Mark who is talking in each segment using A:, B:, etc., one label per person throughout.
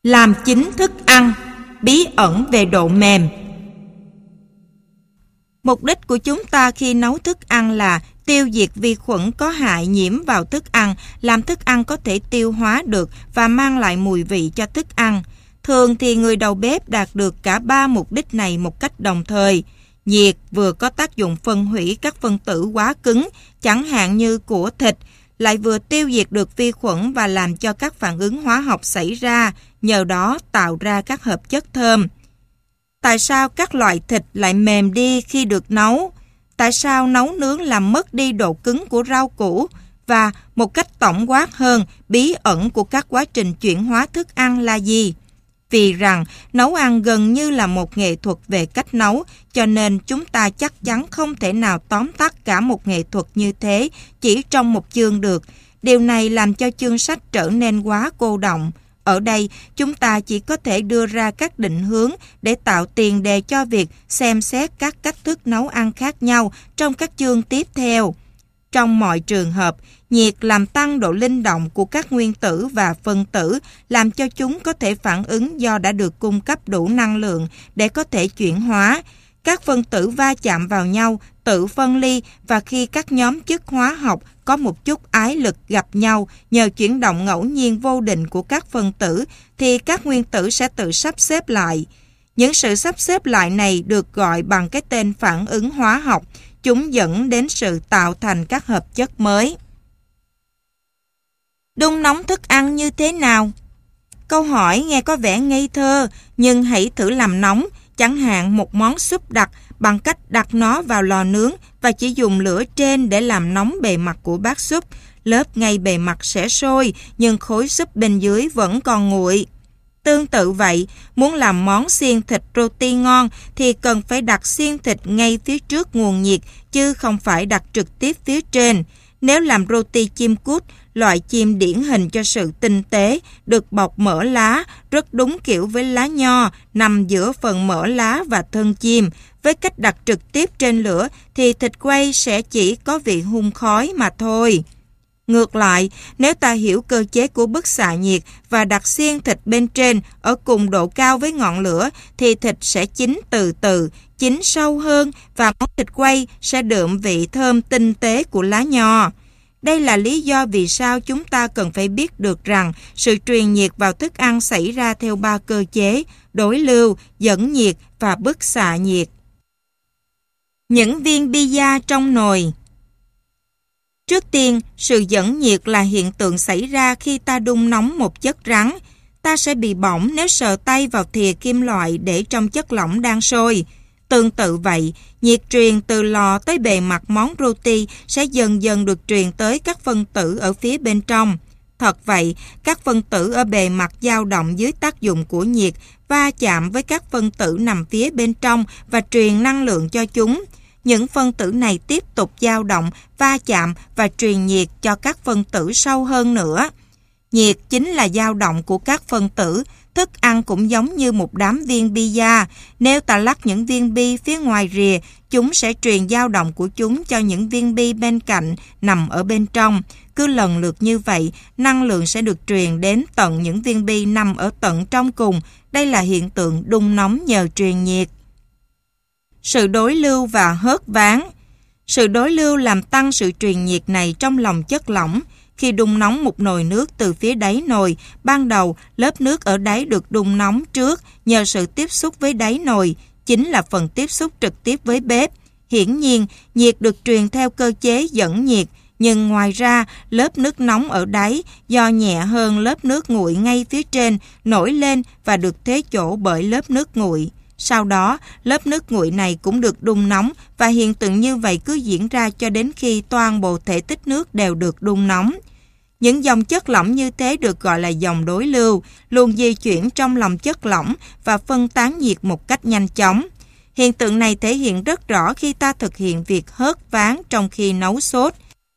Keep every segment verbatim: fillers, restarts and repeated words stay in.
A: Làm chín thức ăn, bí ẩn về độ mềm. Mục đích của chúng ta khi nấu thức ăn là tiêu diệt vi khuẩn có hại nhiễm vào thức ăn, làm thức ăn có thể tiêu hóa được và mang lại mùi vị cho thức ăn. Thường thì người đầu bếp đạt được cả ba mục đích này một cách đồng thời. Nhiệt vừa có tác dụng phân hủy các phân tử quá cứng, chẳng hạn như của thịt, lại vừa tiêu diệt được vi khuẩn và làm cho các phản ứng hóa học xảy ra, nhờ đó tạo ra các hợp chất thơm. Tại sao các loại thịt lại mềm đi khi được nấu? Tại sao nấu nướng làm mất đi độ cứng của rau củ? Và một cách tổng quát hơn, bí ẩn của các quá trình chuyển hóa thức ăn là gì? Vì rằng nấu ăn gần như là một nghệ thuật về cách nấu, cho nên chúng ta chắc chắn không thể nào tóm tắt cả một nghệ thuật như thế chỉ trong một chương được. Điều này làm cho chương sách trở nên quá cô đọng. Ở đây, chúng ta chỉ có thể đưa ra các định hướng để tạo tiền đề cho việc xem xét các cách thức nấu ăn khác nhau trong các chương tiếp theo. Trong mọi trường hợp, nhiệt làm tăng độ linh động của các nguyên tử và phân tử, làm cho chúng có thể phản ứng do đã được cung cấp đủ năng lượng để có thể chuyển hóa. Các phân tử va chạm vào nhau, tự phân ly, và khi các nhóm chất hóa học có một chút ái lực gặp nhau nhờ chuyển động ngẫu nhiên vô định của các phân tử, thì các nguyên tử sẽ tự sắp xếp lại. Những sự sắp xếp lại này được gọi bằng cái tên phản ứng hóa học. Chúng dẫn đến sự tạo thành các hợp chất mới. Đun nóng thức ăn như thế nào? Câu hỏi nghe có vẻ ngây thơ, nhưng hãy thử làm nóng, chẳng hạn một món súp đặc, bằng cách đặt nó vào lò nướng và chỉ dùng lửa trên để làm nóng bề mặt của bát súp. Lớp ngay bề mặt sẽ sôi, nhưng khối súp bên dưới vẫn còn nguội. Tương tự vậy, muốn làm món xiên thịt roti ngon thì cần phải đặt xiên thịt ngay phía trước nguồn nhiệt, chứ không phải đặt trực tiếp phía trên. Nếu làm roti chim cút, loại chim điển hình cho sự tinh tế, được bọc mỡ lá, rất đúng kiểu với lá nho, nằm giữa phần mỡ lá và thân chim. Với cách đặt trực tiếp trên lửa thì thịt quay sẽ chỉ có vị hun khói mà thôi. Ngược lại, nếu ta hiểu cơ chế của bức xạ nhiệt và đặt xiên thịt bên trên ở cùng độ cao với ngọn lửa, thì thịt sẽ chín từ từ, chín sâu hơn, và món thịt quay sẽ đượm vị thơm tinh tế của lá nho. Đây là lý do vì sao chúng ta cần phải biết được rằng sự truyền nhiệt vào thức ăn xảy ra theo ba cơ chế: đối lưu, dẫn nhiệt và bức xạ nhiệt. Những viên pizza trong nồi. Trước tiên, sự dẫn nhiệt là hiện tượng xảy ra khi ta đun nóng một chất rắn. Ta sẽ bị bỏng nếu sờ tay vào thìa kim loại để trong chất lỏng đang sôi. Tương tự vậy, nhiệt truyền từ lò tới bề mặt món roti sẽ dần dần được truyền tới các phân tử ở phía bên trong. Thật vậy, các phân tử ở bề mặt dao động dưới tác dụng của nhiệt, va chạm với các phân tử nằm phía bên trong và truyền năng lượng cho chúng. Những phân tử này tiếp tục dao động, va chạm và truyền nhiệt cho các phân tử sâu hơn nữa. Nhiệt chính là dao động của các phân tử. Thức ăn cũng giống như một đám viên pizza. Nếu ta lắc những viên bi phía ngoài rìa, chúng sẽ truyền dao động của chúng cho những viên bi bên cạnh nằm ở bên trong. Cứ lần lượt như vậy, năng lượng sẽ được truyền đến tận những viên bi nằm ở tận trong cùng. Đây là hiện tượng đun nóng nhờ truyền nhiệt. Sự đối lưu và hớt ván. Sự đối lưu làm tăng sự truyền nhiệt này trong lòng chất lỏng. Khi đun nóng một nồi nước từ phía đáy nồi, ban đầu lớp nước ở đáy được đun nóng trước nhờ sự tiếp xúc với đáy nồi, chính là phần tiếp xúc trực tiếp với bếp. Hiển nhiên, nhiệt được truyền theo cơ chế dẫn nhiệt, nhưng ngoài ra, lớp nước nóng ở đáy do nhẹ hơn lớp nước nguội ngay phía trên nổi lên và được thế chỗ bởi lớp nước nguội. Sau đó, lớp nước nguội này cũng được đun nóng, và hiện tượng như vậy cứ diễn ra cho đến khi toàn bộ thể tích nước đều được đun nóng. Những dòng chất lỏng như thế được gọi là dòng đối lưu, luôn di chuyển trong lòng chất lỏng và phân tán nhiệt một cách nhanh chóng. Hiện tượng này thể hiện rất rõ khi ta thực hiện việc hớt ván trong khi nấu sốt.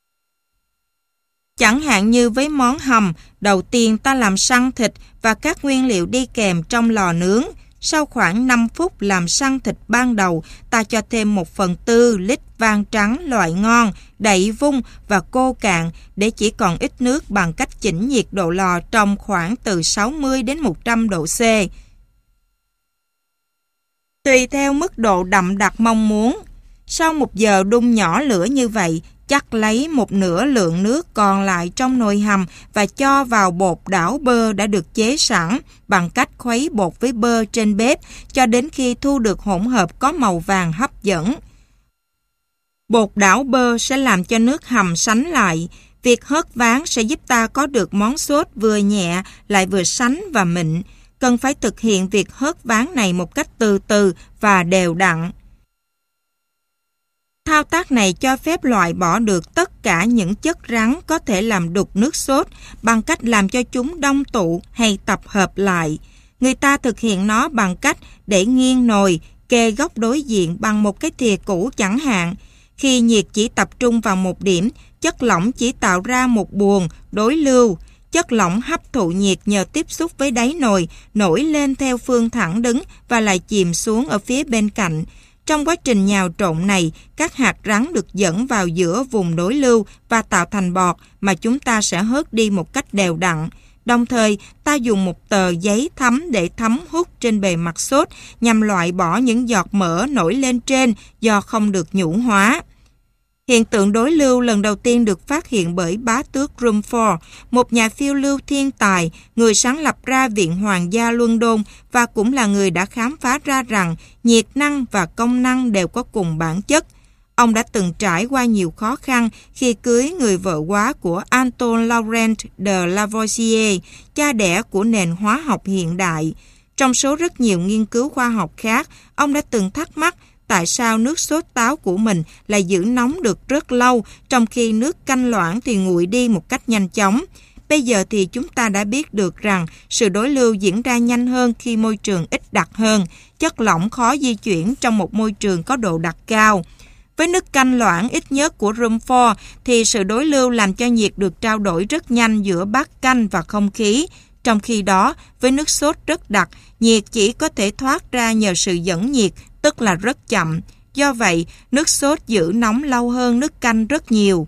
A: Chẳng hạn như với món hầm, đầu tiên ta làm săn thịt và các nguyên liệu đi kèm trong lò nướng. Sau khoảng năm phút làm săn thịt ban đầu, ta cho thêm một phần tư lít vang trắng loại ngon, đậy vung và cô cạn để chỉ còn ít nước bằng cách chỉnh nhiệt độ lò trong khoảng từ sáu mươi đến một trăm độ C. Tùy theo mức độ đậm đặc mong muốn. Sau một giờ đun nhỏ lửa như vậy, chắc lấy một nửa lượng nước còn lại trong nồi hầm và cho vào bột đảo bơ đã được chế sẵn bằng cách khuấy bột với bơ trên bếp cho đến khi thu được hỗn hợp có màu vàng hấp dẫn. Bột đảo bơ sẽ làm cho nước hầm sánh lại. Việc hớt ván sẽ giúp ta có được món sốt vừa nhẹ lại vừa sánh và mịn. Cần phải thực hiện việc hớt ván này một cách từ từ và đều đặn. Thao tác này cho phép loại bỏ được tất cả những chất rắn có thể làm đục nước sốt bằng cách làm cho chúng đông tụ hay tập hợp lại. Người ta thực hiện nó bằng cách để nghiêng nồi, kê góc đối diện bằng một cái thìa cũ chẳng hạn. Khi nhiệt chỉ tập trung vào một điểm, chất lỏng chỉ tạo ra một buồng đối lưu. Chất lỏng hấp thụ nhiệt nhờ tiếp xúc với đáy nồi, nổi lên theo phương thẳng đứng và lại chìm xuống ở phía bên cạnh. Trong quá trình nhào trộn này, các hạt rắn được dẫn vào giữa vùng đối lưu và tạo thành bọt mà chúng ta sẽ hớt đi một cách đều đặn. Đồng thời, ta dùng một tờ giấy thấm để thấm hút trên bề mặt sốt nhằm loại bỏ những giọt mỡ nổi lên trên do không được nhũ hóa. Hiện tượng đối lưu lần đầu tiên được phát hiện bởi bá tước Rumford, một nhà phiêu lưu thiên tài, người sáng lập ra Viện Hoàng gia London và cũng là người đã khám phá ra rằng nhiệt năng và công năng đều có cùng bản chất. Ông đã từng trải qua nhiều khó khăn khi cưới người vợ quá của Antoine Laurent de Lavoisier, cha đẻ của nền hóa học hiện đại. Trong số rất nhiều nghiên cứu khoa học khác, ông đã từng thắc mắc tại sao nước sốt táo của mình lại giữ nóng được rất lâu, trong khi nước canh loãng thì nguội đi một cách nhanh chóng. Bây giờ thì chúng ta đã biết được rằng sự đối lưu diễn ra nhanh hơn khi môi trường ít đặc hơn, chất lỏng khó di chuyển trong một môi trường có độ đặc cao. Với nước canh loãng ít nhất của Rumford thì sự đối lưu làm cho nhiệt được trao đổi rất nhanh giữa bát canh và không khí. Trong khi đó, với nước sốt rất đặc, nhiệt chỉ có thể thoát ra nhờ sự dẫn nhiệt, tức là rất chậm. Do vậy, nước sốt giữ nóng lâu hơn nước canh rất nhiều.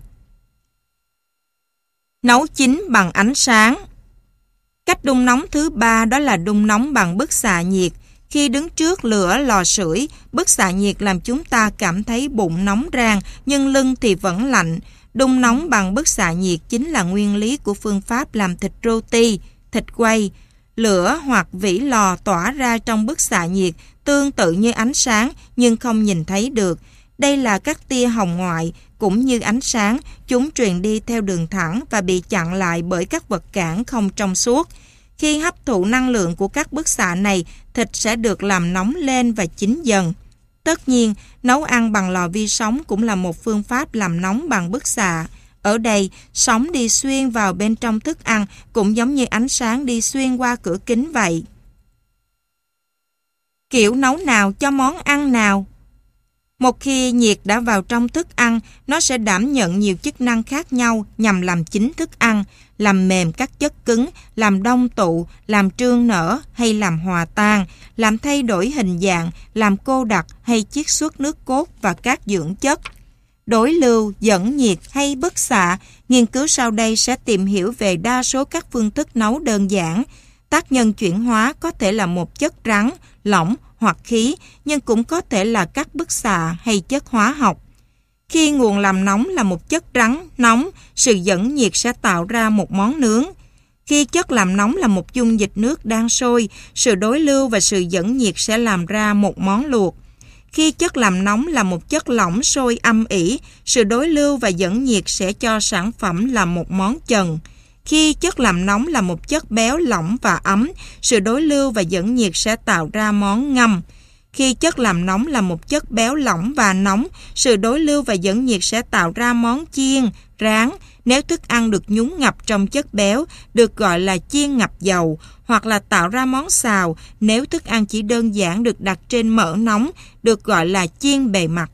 A: Nấu chín bằng ánh sáng. Cách đun nóng thứ ba đó là đun nóng bằng bức xạ nhiệt. Khi đứng trước lửa lò sưởi, bức xạ nhiệt làm chúng ta cảm thấy bụng nóng rang, nhưng lưng thì vẫn lạnh. Đun nóng bằng bức xạ nhiệt chính là nguyên lý của phương pháp làm thịt roti, thịt quay. Lửa hoặc vỉ lò tỏa ra trong bức xạ nhiệt tương tự như ánh sáng nhưng không nhìn thấy được. Đây là các tia hồng ngoại, cũng như ánh sáng, chúng truyền đi theo đường thẳng và bị chặn lại bởi các vật cản không trong suốt. Khi hấp thụ năng lượng của các bức xạ này, thịt sẽ được làm nóng lên và chín dần. Tất nhiên, nấu ăn bằng lò vi sóng cũng là một phương pháp làm nóng bằng bức xạ. Ở đây, sóng đi xuyên vào bên trong thức ăn cũng giống như ánh sáng đi xuyên qua cửa kính vậy. Kiểu nấu nào cho món ăn nào? Một khi nhiệt đã vào trong thức ăn, nó sẽ đảm nhận nhiều chức năng khác nhau nhằm làm chín thức ăn, làm mềm các chất cứng, làm đông tụ, làm trương nở hay làm hòa tan, làm thay đổi hình dạng, làm cô đặc hay chiết xuất nước cốt và các dưỡng chất. Đối lưu, dẫn nhiệt hay bức xạ, nghiên cứu sau đây sẽ tìm hiểu về đa số các phương thức nấu đơn giản. Tác nhân chuyển hóa có thể là một chất rắn, lỏng hoặc khí, nhưng cũng có thể là các bức xạ hay chất hóa học. Khi nguồn làm nóng là một chất rắn, nóng, sự dẫn nhiệt sẽ tạo ra một món nướng. Khi chất làm nóng là một dung dịch nước đang sôi, sự đối lưu và sự dẫn nhiệt sẽ làm ra một món luộc. Khi chất làm nóng là một chất lỏng sôi âm ỉ, sự đối lưu và dẫn nhiệt sẽ cho sản phẩm là một món chần. Khi chất làm nóng là một chất béo lỏng và ấm, sự đối lưu và dẫn nhiệt sẽ tạo ra món ngâm. Khi chất làm nóng là một chất béo lỏng và nóng, sự đối lưu và dẫn nhiệt sẽ tạo ra món chiên, rán. Nếu thức ăn được nhúng ngập trong chất béo, được gọi là chiên ngập dầu, hoặc là tạo ra món xào. Nếu thức ăn chỉ đơn giản được đặt trên mỡ nóng, được gọi là chiên bề mặt.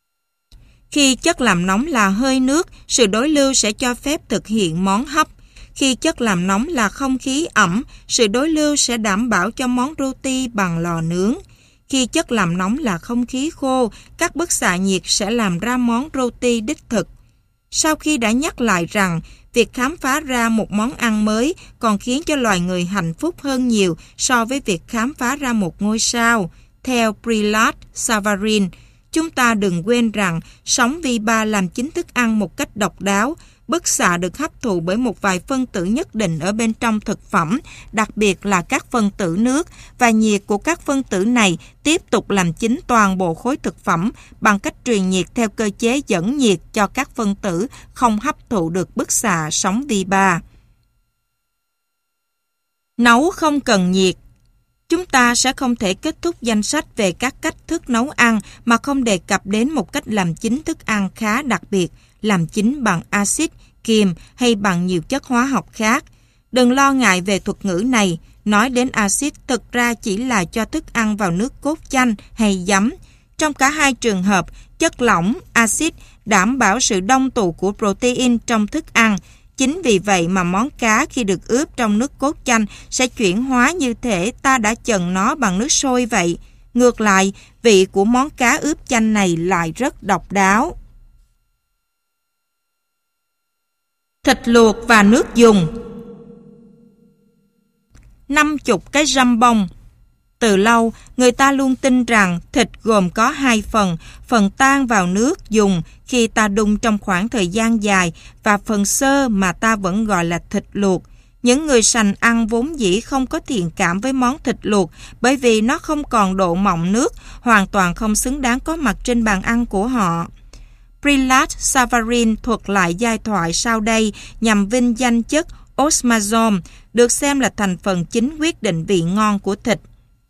A: Khi chất làm nóng là hơi nước, sự đối lưu sẽ cho phép thực hiện món hấp. Khi chất làm nóng là không khí ẩm, sự đối lưu sẽ đảm bảo cho món roti bằng lò nướng. Khi chất làm nóng là không khí khô, các bức xạ nhiệt sẽ làm ra món roti đích thực. Sau khi đã nhắc lại rằng, việc khám phá ra một món ăn mới còn khiến cho loài người hạnh phúc hơn nhiều so với việc khám phá ra một ngôi sao. Theo Prahlad Savarin, chúng ta đừng quên rằng sóng vi ba làm chính thức ăn một cách độc đáo. Bức xạ được hấp thụ bởi một vài phân tử nhất định ở bên trong thực phẩm, đặc biệt là các phân tử nước, và nhiệt của các phân tử này tiếp tục làm chính toàn bộ khối thực phẩm bằng cách truyền nhiệt theo cơ chế dẫn nhiệt cho các phân tử không hấp thụ được bức xạ sóng vi ba. Nấu không cần nhiệt. Chúng ta sẽ không thể kết thúc danh sách về các cách thức nấu ăn mà không đề cập đến một cách làm chín thức ăn khá đặc biệt, làm chín bằng axit, kiềm hay bằng nhiều chất hóa học khác. Đừng lo ngại về thuật ngữ này, nói đến axit thực ra chỉ là cho thức ăn vào nước cốt chanh hay giấm. Trong cả hai trường hợp, chất lỏng, axit đảm bảo sự đông tụ của protein trong thức ăn. Chính vì vậy mà món cá khi được ướp trong nước cốt chanh sẽ chuyển hóa như thể ta đã chần nó bằng nước sôi vậy. Ngược lại, vị của món cá ướp chanh này lại rất độc đáo. Thịt luộc và nước dùng. năm chục cái jambon. Từ lâu, người ta luôn tin rằng thịt gồm có hai phần, phần tan vào nước dùng khi ta đun trong khoảng thời gian dài và phần sơ mà ta vẫn gọi là thịt luộc. Những người sành ăn vốn dĩ không có thiện cảm với món thịt luộc bởi vì nó không còn độ mọng nước, hoàn toàn không xứng đáng có mặt trên bàn ăn của họ. Prahlad Savarin thuật lại giai thoại sau đây nhằm vinh danh chất osmazome, được xem là thành phần chính quyết định vị ngon của thịt.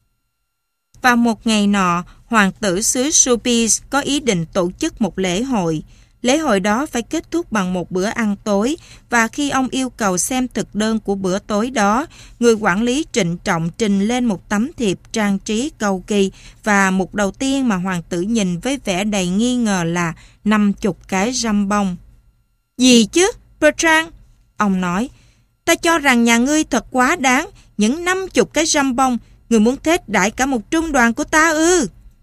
A: Vào một ngày nọ, hoàng tử xứ Supis có ý định tổ chức một lễ hội. Lễ hội đó phải kết thúc bằng một bữa ăn tối, và khi ông yêu cầu xem thực đơn của bữa tối đó, người quản lý trịnh trọng trình lên một tấm thiệp trang trí cầu kỳ, và mục đầu tiên mà hoàng tử nhìn với vẻ đầy nghi ngờ là năm chục cái jambon. Gì chứ, Bertrand? Ông nói, ta cho rằng nhà ngươi thật quá đáng, những năm chục cái jambon, người muốn thết đãi cả một trung đoàn của ta ư?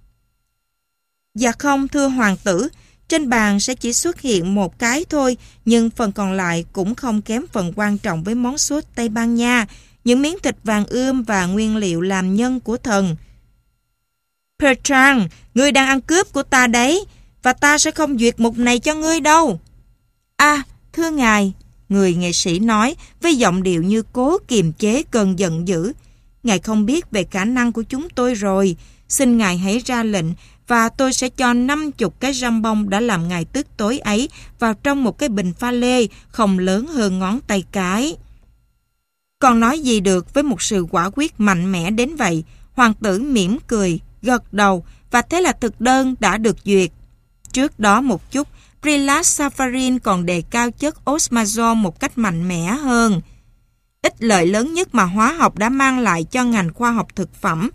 A: Dạ không, thưa hoàng tử, trên bàn sẽ chỉ xuất hiện một cái thôi, nhưng phần còn lại cũng không kém phần quan trọng với món sốt Tây Ban Nha, những miếng thịt vàng ươm và nguyên liệu làm nhân của thần. Bertrand, ngươi đang ăn cướp của ta đấy, và ta sẽ không duyệt mục này cho ngươi đâu. À, thưa ngài, người nghệ sĩ nói với giọng điệu như cố kiềm chế cơn giận dữ. Ngài không biết về khả năng của chúng tôi rồi. Xin ngài hãy ra lệnh và tôi sẽ cho năm chục cái jambon đã làm ngài tức tối ấy vào trong một cái bình pha lê không lớn hơn ngón tay cái. Còn nói gì được với một sự quả quyết mạnh mẽ đến vậy? Hoàng tử mỉm cười, gật đầu, và thế là thực đơn đã được duyệt. Trước đó một chút, Prahlad Savarin còn đề cao chất osmazome một cách mạnh mẽ hơn. Ích lợi lớn nhất mà hóa học đã mang lại cho ngành khoa học thực phẩm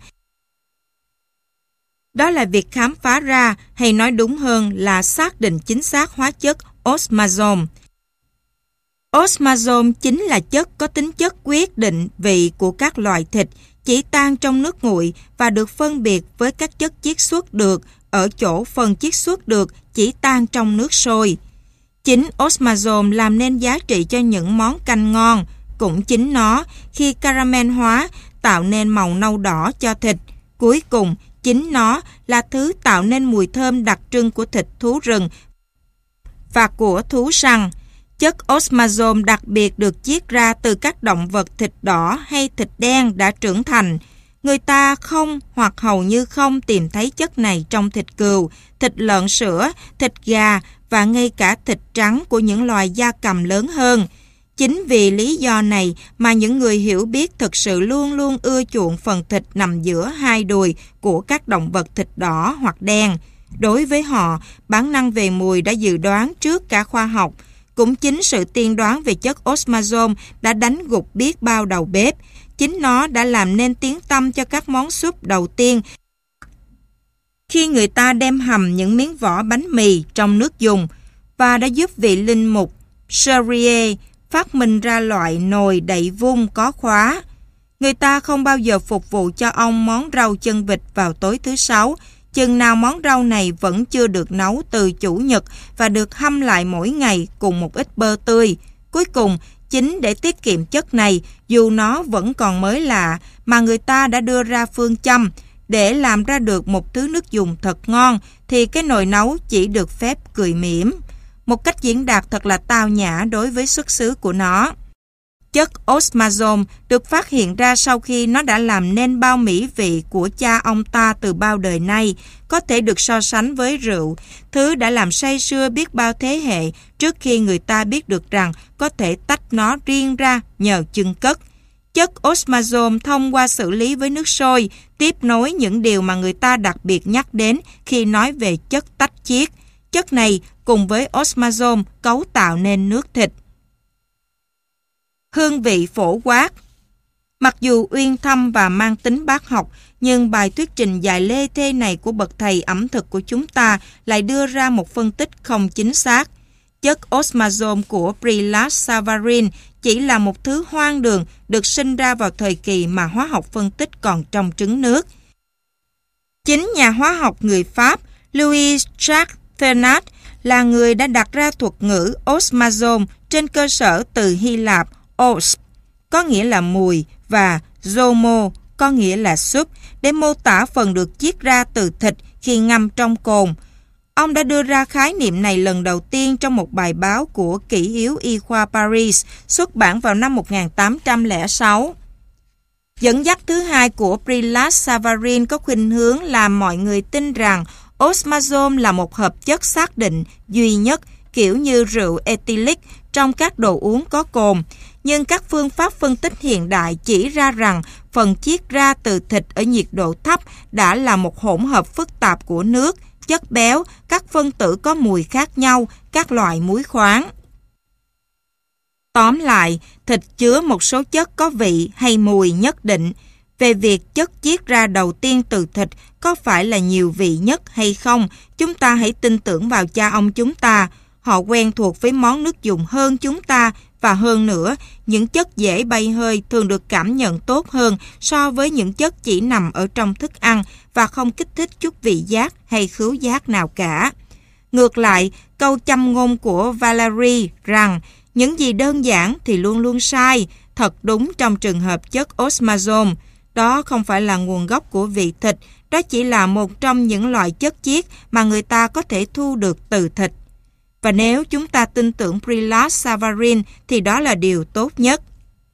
A: đó là việc khám phá ra, hay nói đúng hơn là xác định chính xác hóa chất osmazome. Osmazome chính là chất có tính chất quyết định vị của các loại thịt, chỉ tan trong nước nguội và được phân biệt với các chất chiết xuất được ở chỗ phần chiết xuất được chỉ tan trong nước sôi. Chính osmazome làm nên giá trị cho những món canh ngon. Cũng chính nó, khi caramel hóa, tạo nên màu nâu đỏ cho thịt. Cuối cùng, chính nó là thứ tạo nên mùi thơm đặc trưng của thịt thú rừng và của thú săn. Chất osmazome đặc biệt được chiết ra từ các động vật thịt đỏ hay thịt đen đã trưởng thành. Người ta không hoặc hầu như không tìm thấy chất này trong thịt cừu, thịt lợn sữa, thịt gà và ngay cả thịt trắng của những loài gia cầm lớn hơn. Chính vì lý do này mà những người hiểu biết thực sự luôn luôn ưa chuộng phần thịt nằm giữa hai đùi của các động vật thịt đỏ hoặc đen. Đối với họ, bản năng về mùi đã dự đoán trước cả khoa học. Cũng chính sự tiên đoán về chất osmazome đã đánh gục biết bao đầu bếp. Chính nó đã làm nên tiếng tăm cho các món súp đầu tiên khi người ta đem hầm những miếng vỏ bánh mì trong nước dùng, và đã giúp vị linh mục Charrier phát minh ra loại nồi đậy vung có khóa. Người ta không bao giờ phục vụ cho ông món rau chân vịt vào tối thứ Sáu, chừng nào món rau này vẫn chưa được nấu từ Chủ nhật và được hâm lại mỗi ngày cùng một ít bơ tươi. Cuối cùng, chính để tiết kiệm chất này, dù nó vẫn còn mới lạ, mà người ta đã đưa ra phương châm, để làm ra được một thứ nước dùng thật ngon, thì cái nồi nấu chỉ được phép cười mỉm. Một cách diễn đạt thật là tao nhã đối với xuất xứ của nó. Chất osmazome được phát hiện ra sau khi nó đã làm nên bao mỹ vị của cha ông ta từ bao đời nay, có thể được so sánh với rượu, thứ đã làm say sưa biết bao thế hệ trước khi người ta biết được rằng có thể tách nó riêng ra nhờ chưng cất. Chất osmazome thông qua xử lý với nước sôi, tiếp nối những điều mà người ta đặc biệt nhắc đến khi nói về chất tách chiết. Chất này cùng với osmazome cấu tạo nên nước thịt. Hương vị phổ quát. Mặc dù uyên thâm và mang tính bác học, nhưng bài thuyết trình dài lê thê này của bậc thầy ẩm thực của chúng ta lại đưa ra một phân tích không chính xác. Chất osmazome của Brillat Savarin chỉ là một thứ hoang đường được sinh ra vào thời kỳ mà hóa học phân tích còn trong trứng nước. Chính nhà hóa học người Pháp Louis Jacques Thénard là người đã đặt ra thuật ngữ osmazome trên cơ sở từ Hy Lạp os, có nghĩa là mùi, và zomo, có nghĩa là súp, để mô tả phần được chiết ra từ thịt khi ngâm trong cồn. Ông đã đưa ra khái niệm này lần đầu tiên trong một bài báo của Kỷ yếu y khoa Paris, xuất bản vào năm một nghìn tám trăm lẻ sáu. Dẫn dắt thứ hai của Brillat Savarin có khuynh hướng làm mọi người tin rằng osmazome là một hợp chất xác định duy nhất, kiểu như rượu ethylic trong các đồ uống có cồn. Nhưng các phương pháp phân tích hiện đại chỉ ra rằng phần chiết ra từ thịt ở nhiệt độ thấp đã là một hỗn hợp phức tạp của nước, chất béo, các phân tử có mùi khác nhau, các loại muối khoáng. Tóm lại, thịt chứa một số chất có vị hay mùi nhất định. Về việc chất chiết ra đầu tiên từ thịt có phải là nhiều vị nhất hay không, chúng ta hãy tin tưởng vào cha ông chúng ta. Họ quen thuộc với món nước dùng hơn chúng ta, và hơn nữa, những chất dễ bay hơi thường được cảm nhận tốt hơn so với những chất chỉ nằm ở trong thức ăn và không kích thích chút vị giác hay khứu giác nào cả. Ngược lại, câu châm ngôn của Valery rằng những gì đơn giản thì luôn luôn sai, thật đúng trong trường hợp chất osmazome. Đó không phải là nguồn gốc của vị thịt, đó chỉ là một trong những loại chất chiết mà người ta có thể thu được từ thịt. Và nếu chúng ta tin tưởng Brillat Savarin thì đó là điều tốt nhất.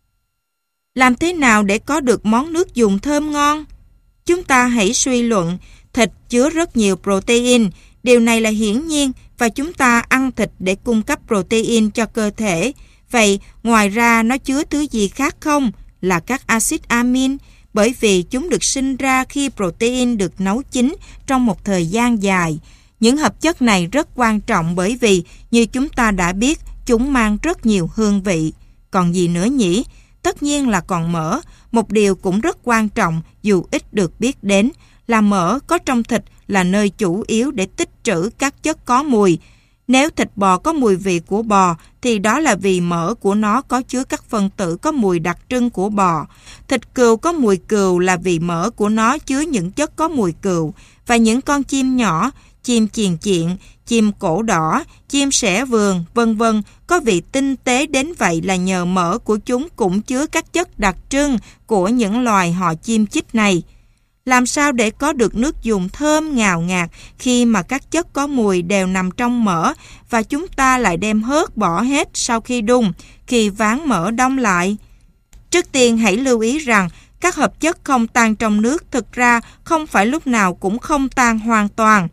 A: Làm thế nào để có được món nước dùng thơm ngon? Chúng ta hãy suy luận, thịt chứa rất nhiều protein, điều này là hiển nhiên và chúng ta ăn thịt để cung cấp protein cho cơ thể. Vậy ngoài ra nó chứa thứ gì khác không? Là các axit amin, bởi vì chúng được sinh ra khi protein được nấu chín trong một thời gian dài. Những hợp chất này rất quan trọng bởi vì, như chúng ta đã biết, chúng mang rất nhiều hương vị. Còn gì nữa nhỉ? Tất nhiên là còn mỡ. Một điều cũng rất quan trọng dù ít được biết đến là mỡ có trong thịt là nơi chủ yếu để tích trữ các chất có mùi. Nếu thịt bò có mùi vị của bò thì đó là vì mỡ của nó có chứa các phân tử có mùi đặc trưng của bò. Thịt cừu có mùi cừu là vì mỡ của nó chứa những chất có mùi cừu. Và những con chim nhỏ, chim chiền chiện, chim cổ đỏ, chim sẻ vườn, vân vân có vị tinh tế đến vậy là nhờ mỡ của chúng cũng chứa các chất đặc trưng của những loài họ chim chích này. Làm sao để có được nước dùng thơm ngào ngạt khi mà các chất có mùi đều nằm trong mỡ và chúng ta lại đem hớt bỏ hết sau khi đun, khi ván mỡ đông lại? Trước tiên hãy lưu ý rằng các hợp chất không tan trong nước thực ra không phải lúc nào cũng không tan hoàn toàn.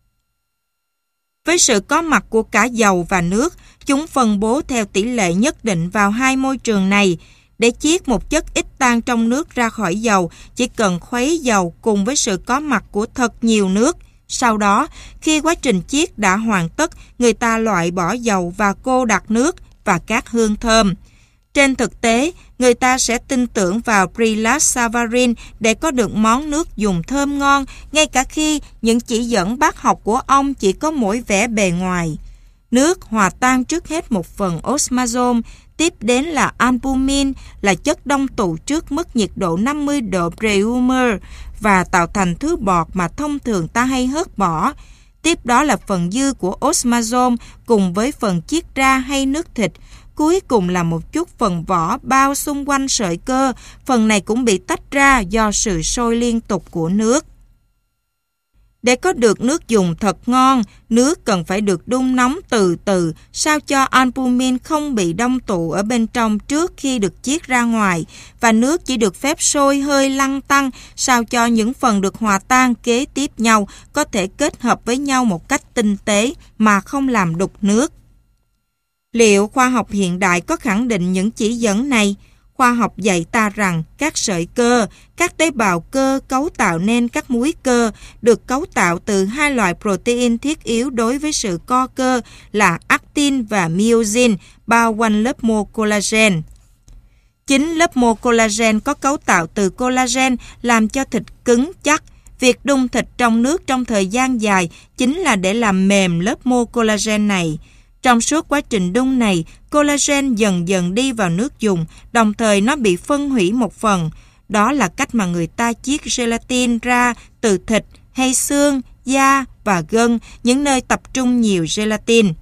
A: Với sự có mặt của cả dầu và nước, chúng phân bố theo tỷ lệ nhất định vào hai môi trường này. Để chiết một chất ít tan trong nước ra khỏi dầu, chỉ cần khuấy dầu cùng với sự có mặt của thật nhiều nước. Sau đó, khi quá trình chiết đã hoàn tất, người ta loại bỏ dầu và cô đặc nước và các hương thơm. Trên thực tế, người ta sẽ tin tưởng vào Brillat Savarin để có được món nước dùng thơm ngon, ngay cả khi những chỉ dẫn bác học của ông chỉ có mỗi vẻ bề ngoài. Nước hòa tan trước hết một phần osmazome, Tiếp đến là albumin, là chất đông tụ trước mức nhiệt độ năm mươi độ Breumer và tạo thành thứ bọt mà thông thường ta hay hớt bỏ. Tiếp đó là phần dư của osmazome cùng với phần chiết ra hay nước thịt. Cuối cùng là một chút phần vỏ bao xung quanh sợi cơ, phần này cũng bị tách ra do sự sôi liên tục của nước. Để có được nước dùng thật ngon, nước cần phải được đun nóng từ từ, sao cho albumin không bị đông tụ ở bên trong trước khi được chiết ra ngoài, và nước chỉ được phép sôi hơi lăn tăn, sao cho những phần được hòa tan kế tiếp nhau có thể kết hợp với nhau một cách tinh tế mà không làm đục nước. Liệu khoa học hiện đại có khẳng định những chỉ dẫn này? Khoa học dạy ta rằng các sợi cơ, các tế bào cơ cấu tạo nên các múi cơ được cấu tạo từ hai loại protein thiết yếu đối với sự co cơ là actin và myosin bao quanh lớp mô collagen. Chính lớp mô collagen có cấu tạo từ collagen làm cho thịt cứng chắc. Việc đun thịt trong nước trong thời gian dài chính là để làm mềm lớp mô collagen này. Trong suốt quá trình đun này, collagen dần dần đi vào nước dùng, đồng thời nó bị phân hủy một phần. Đó là cách mà người ta chiết gelatin ra từ thịt hay xương, da và gân, những nơi tập trung nhiều gelatin.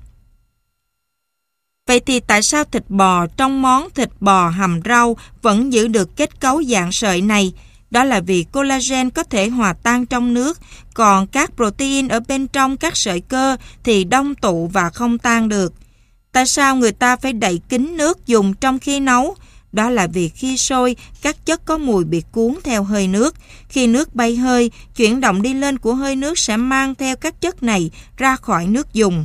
A: Vậy thì tại sao thịt bò trong món thịt bò hầm rau vẫn giữ được kết cấu dạng sợi này? Đó là vì collagen có thể hòa tan trong nước, còn các protein ở bên trong các sợi cơ thì đông tụ và không tan được. Tại sao người ta phải đậy kín nước dùng trong khi nấu? Đó là vì khi sôi, các chất có mùi bị cuốn theo hơi nước. Khi nước bay hơi, chuyển động đi lên của hơi nước sẽ mang theo các chất này ra khỏi nước dùng.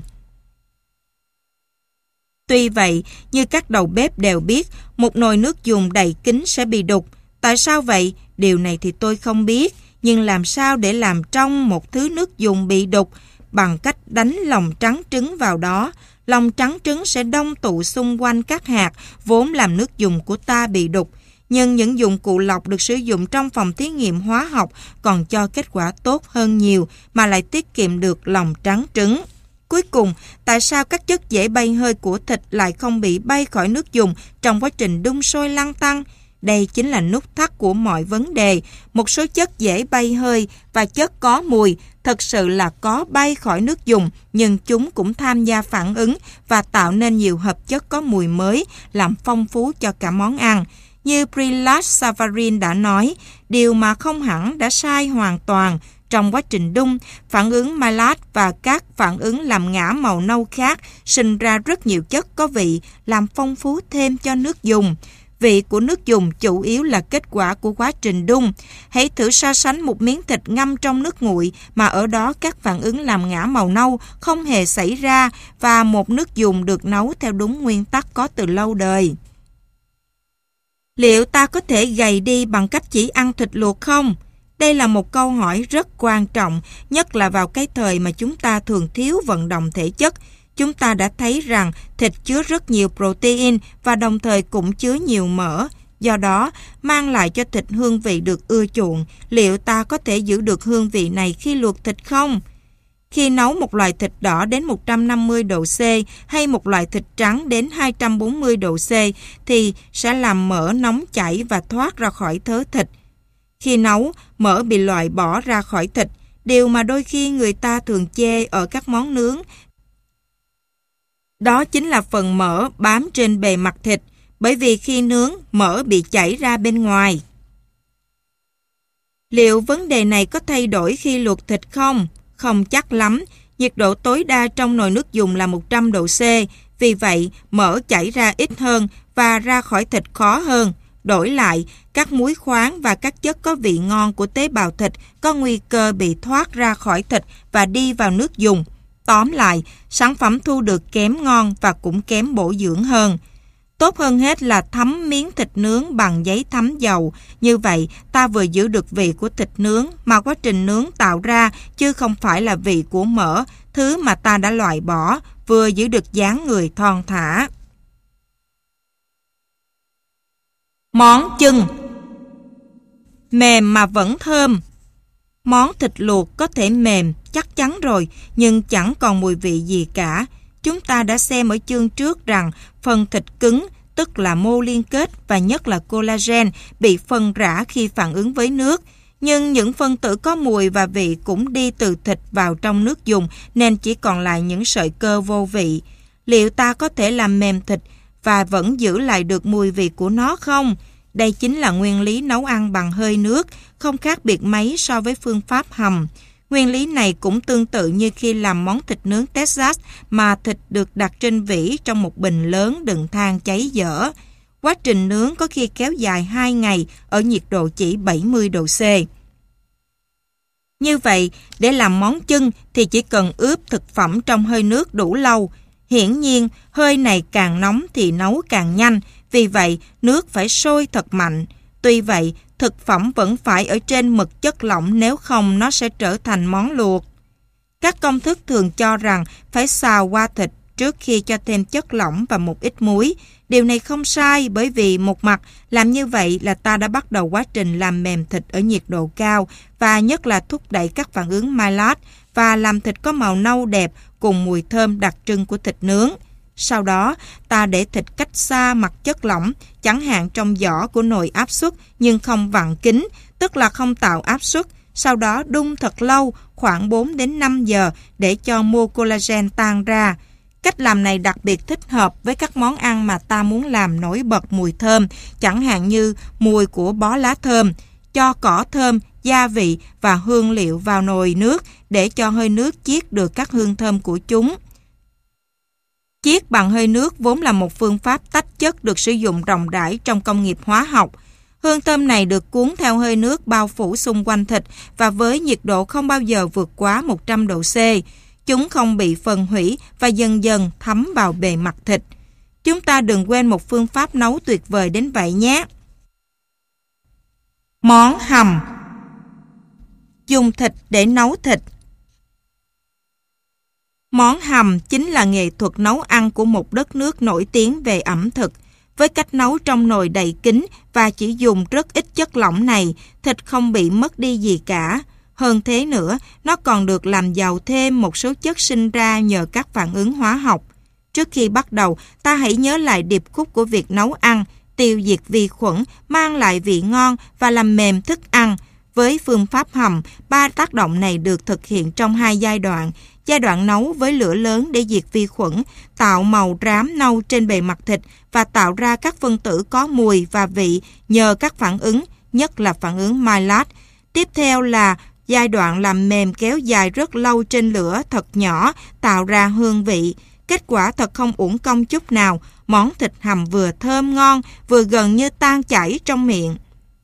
A: Tuy vậy, như các đầu bếp đều biết, một nồi nước dùng đầy kín sẽ bị đục. Tại sao vậy? Điều này thì tôi không biết, nhưng làm sao để làm trong một thứ nước dùng bị đục? Bằng cách đánh lòng trắng trứng vào đó. Lòng trắng trứng sẽ đông tụ xung quanh các hạt vốn làm nước dùng của ta bị đục. Nhưng những dụng cụ lọc được sử dụng trong phòng thí nghiệm hóa học còn cho kết quả tốt hơn nhiều mà lại tiết kiệm được lòng trắng trứng. Cuối cùng, tại sao các chất dễ bay hơi của thịt lại không bị bay khỏi nước dùng trong quá trình đun sôi lăn tăn? Đây chính là nút thắt của mọi vấn đề. Một số chất dễ bay hơi và chất có mùi thật sự là có bay khỏi nước dùng, nhưng chúng cũng tham gia phản ứng và tạo nên nhiều hợp chất có mùi mới, làm phong phú cho cả món ăn. Như Prahlad Savarin đã nói, điều mà không hẳn đã sai hoàn toàn. Trong quá trình đun, phản ứng Maillard và các phản ứng làm ngã màu nâu khác sinh ra rất nhiều chất có vị, làm phong phú thêm cho nước dùng. Vị của nước dùng chủ yếu là kết quả của quá trình đun. Hãy thử so sánh một miếng thịt ngâm trong nước nguội mà ở đó các phản ứng làm ngã màu nâu không hề xảy ra và một nước dùng được nấu theo đúng nguyên tắc có từ lâu đời. Liệu ta có thể gầy đi bằng cách chỉ ăn thịt luộc không? Đây là một câu hỏi rất quan trọng, nhất là vào cái thời mà chúng ta thường thiếu vận động thể chất. Chúng ta đã thấy rằng thịt chứa rất nhiều protein và đồng thời cũng chứa nhiều mỡ. Do đó, mang lại cho thịt hương vị được ưa chuộng. Liệu ta có thể giữ được hương vị này khi luộc thịt không? Khi nấu một loại thịt đỏ đến một trăm năm mươi độ C hay một loại thịt trắng đến hai trăm bốn mươi độ C thì sẽ làm mỡ nóng chảy và thoát ra khỏi thớ thịt. Khi nấu, mỡ bị loại bỏ ra khỏi thịt, điều mà đôi khi người ta thường chê ở các món nướng. Đó chính là phần mỡ bám trên bề mặt thịt, bởi vì khi nướng, mỡ bị chảy ra bên ngoài. Liệu vấn đề này có thay đổi khi luộc thịt không? Không chắc lắm. Nhiệt độ tối đa trong nồi nước dùng là một trăm độ C, vì vậy mỡ chảy ra ít hơn và ra khỏi thịt khó hơn. Đổi lại, các muối khoáng và các chất có vị ngon của tế bào thịt có nguy cơ bị thoát ra khỏi thịt và đi vào nước dùng. Tóm lại, sản phẩm thu được kém ngon và cũng kém bổ dưỡng hơn. Tốt hơn hết là thấm miếng thịt nướng bằng giấy thấm dầu. Như vậy, ta vừa giữ được vị của thịt nướng mà quá trình nướng tạo ra, chứ không phải là vị của mỡ, thứ mà ta đã loại bỏ, vừa giữ được dáng người thon thả. Món chưng. Mềm mà vẫn thơm. Món thịt luộc có thể mềm, chắc chắn rồi, nhưng chẳng còn mùi vị gì cả. Chúng ta đã xem ở chương trước rằng phần thịt cứng, tức là mô liên kết và nhất là collagen, bị phân rã khi phản ứng với nước. Nhưng những phân tử có mùi và vị cũng đi từ thịt vào trong nước dùng nên chỉ còn lại những sợi cơ vô vị. Liệu ta có thể làm mềm thịt và vẫn giữ lại được mùi vị của nó không? Đây chính là nguyên lý nấu ăn bằng hơi nước, không khác biệt mấy so với phương pháp hầm. Nguyên lý này cũng tương tự như khi làm món thịt nướng Texas mà thịt được đặt trên vỉ trong một bình lớn đựng than cháy dở. Quá trình nướng có khi kéo dài hai ngày ở nhiệt độ chỉ bảy mươi độ C. Như vậy, để làm món chưng thì chỉ cần ướp thực phẩm trong hơi nước đủ lâu. Hiển nhiên, hơi này càng nóng thì nấu càng nhanh, vì vậy nước phải sôi thật mạnh. Tuy vậy, thực phẩm vẫn phải ở trên mực chất lỏng, nếu không nó sẽ trở thành món luộc. Các công thức thường cho rằng phải xào qua thịt trước khi cho thêm chất lỏng và một ít muối. Điều này không sai, bởi vì một mặt làm như vậy là ta đã bắt đầu quá trình làm mềm thịt ở nhiệt độ cao và nhất là thúc đẩy các phản ứng Maillard và làm thịt có màu nâu đẹp cùng mùi thơm đặc trưng của thịt nướng. Sau đó, ta để thịt cách xa mặt chất lỏng, chẳng hạn trong giỏ của nồi áp suất nhưng không vặn kín, tức là không tạo áp suất. Sau đó đun thật lâu, khoảng bốn đến năm giờ để cho mô collagen tan ra. Cách làm này đặc biệt thích hợp với các món ăn mà ta muốn làm nổi bật mùi thơm, chẳng hạn như mùi của bó lá thơm. Cho cỏ thơm, gia vị và hương liệu vào nồi nước để cho hơi nước chiết được các hương thơm của chúng. Chiết bằng hơi nước vốn là một phương pháp tách chất được sử dụng rộng rãi trong công nghiệp hóa học. Hương thơm này được cuốn theo hơi nước bao phủ xung quanh thịt và với nhiệt độ không bao giờ vượt quá một trăm độ C. Chúng không bị phân hủy và dần dần thấm vào bề mặt thịt. Chúng ta đừng quên một phương pháp nấu tuyệt vời đến vậy nhé. Món hầm. Dùng thịt để nấu thịt. Món hầm chính là nghệ thuật nấu ăn của một đất nước nổi tiếng về ẩm thực. Với cách nấu trong nồi đầy kín và chỉ dùng rất ít chất lỏng này, thịt không bị mất đi gì cả. Hơn thế nữa, nó còn được làm giàu thêm một số chất sinh ra nhờ các phản ứng hóa học. Trước khi bắt đầu, ta hãy nhớ lại điệp khúc của việc nấu ăn, tiêu diệt vi khuẩn, mang lại vị ngon và làm mềm thức ăn. Với phương pháp hầm, ba tác động này được thực hiện trong hai giai đoạn. Giai đoạn nấu với lửa lớn để diệt vi khuẩn, tạo màu rám nâu trên bề mặt thịt và tạo ra các phân tử có mùi và vị nhờ các phản ứng, nhất là phản ứng Maillard. Tiếp theo là giai đoạn làm mềm kéo dài rất lâu trên lửa thật nhỏ, tạo ra hương vị. Kết quả thật không uổng công chút nào, món thịt hầm vừa thơm ngon, vừa gần như tan chảy trong miệng.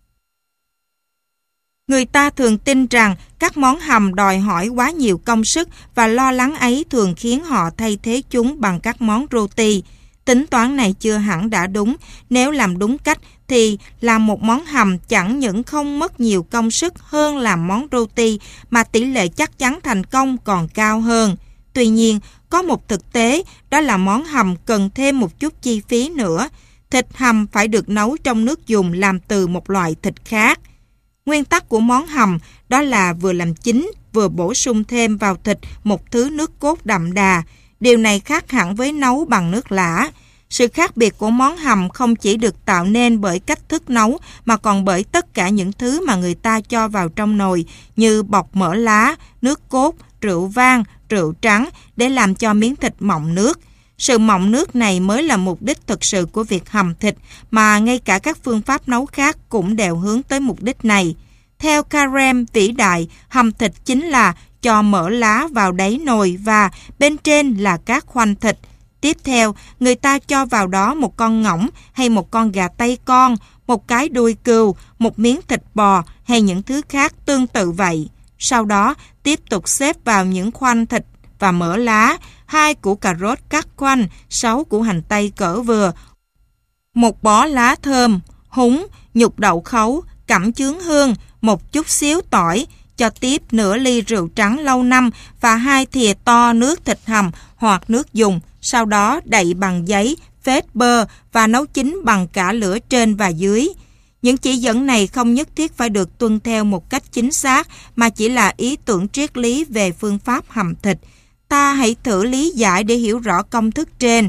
A: Người ta thường tin rằng các món hầm đòi hỏi quá nhiều công sức và lo lắng ấy thường khiến họ thay thế chúng bằng các món roti. Tính toán này chưa hẳn đã đúng. Nếu làm đúng cách thì làm một món hầm chẳng những không mất nhiều công sức hơn làm món roti mà tỷ lệ chắc chắn thành công còn cao hơn. Tuy nhiên, có một thực tế đó là món hầm cần thêm một chút chi phí nữa. Thịt hầm phải được nấu trong nước dùng làm từ một loại thịt khác. Nguyên tắc của món hầm đó là vừa làm chín, vừa bổ sung thêm vào thịt một thứ nước cốt đậm đà. Điều này khác hẳn với nấu bằng nước lã. Sự khác biệt của món hầm không chỉ được tạo nên bởi cách thức nấu mà còn bởi tất cả những thứ mà người ta cho vào trong nồi như bọc mỡ lá, nước cốt, rượu vang, rượu trắng để làm cho miếng thịt mọng nước. Sự mọng nước này mới là mục đích thực sự của việc hầm thịt, mà ngay cả các phương pháp nấu khác cũng đều hướng tới mục đích này. Theo Carême vĩ đại, hầm thịt chính là cho mỡ lá vào đáy nồi và bên trên là các khoanh thịt. Tiếp theo, người ta cho vào đó một con ngỗng hay một con gà tây con, một cái đuôi cừu, một miếng thịt bò hay những thứ khác tương tự vậy. Sau đó, tiếp tục xếp vào những khoanh thịt và mỡ lá, hai củ cà rốt cắt khoanh, sáu củ hành tây cỡ vừa, một bó lá thơm, húng, nhục đậu khấu, cẩm chướng hương, một chút xíu tỏi, cho tiếp nửa ly rượu trắng lâu năm và hai thìa to nước thịt hầm hoặc nước dùng. Sau đó đậy bằng giấy, phết bơ và nấu chín bằng cả lửa trên và dưới. Những chỉ dẫn này không nhất thiết phải được tuân theo một cách chính xác mà chỉ là ý tưởng triết lý về phương pháp hầm thịt. Ta hãy thử lý giải để hiểu rõ công thức trên.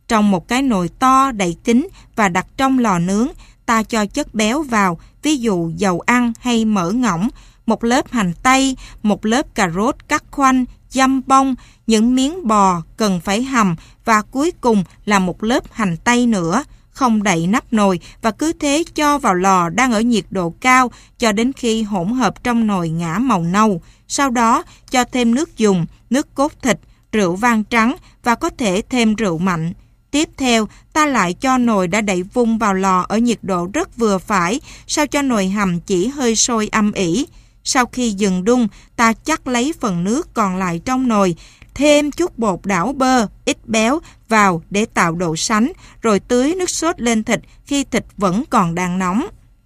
A: Trong một cái nồi to đậy kín và đặt trong lò nướng, ta cho chất béo vào, ví dụ dầu ăn hay mỡ ngỗng, một lớp hành tây, một lớp cà rốt cắt khoanh, dăm bông, những miếng bò cần phải hầm và cuối cùng là một lớp hành tây nữa. Không đậy nắp nồi và cứ thế cho vào lò đang ở nhiệt độ cao cho đến khi hỗn hợp trong nồi ngả màu nâu. Sau đó cho thêm nước dùng, nước cốt thịt, rượu vang trắng và có thể thêm rượu mạnh. Tiếp theo, ta lại cho nồi đã đậy vung vào lò ở nhiệt độ rất vừa phải, sao cho nồi hầm chỉ hơi sôi âm ỉ. Sau khi dừng đun, ta chắc lấy phần nước còn lại trong nồi, thêm chút bột đảo bơ, ít béo vào để tạo độ sánh, rồi tưới nước sốt lên thịt khi thịt vẫn còn đang nóng.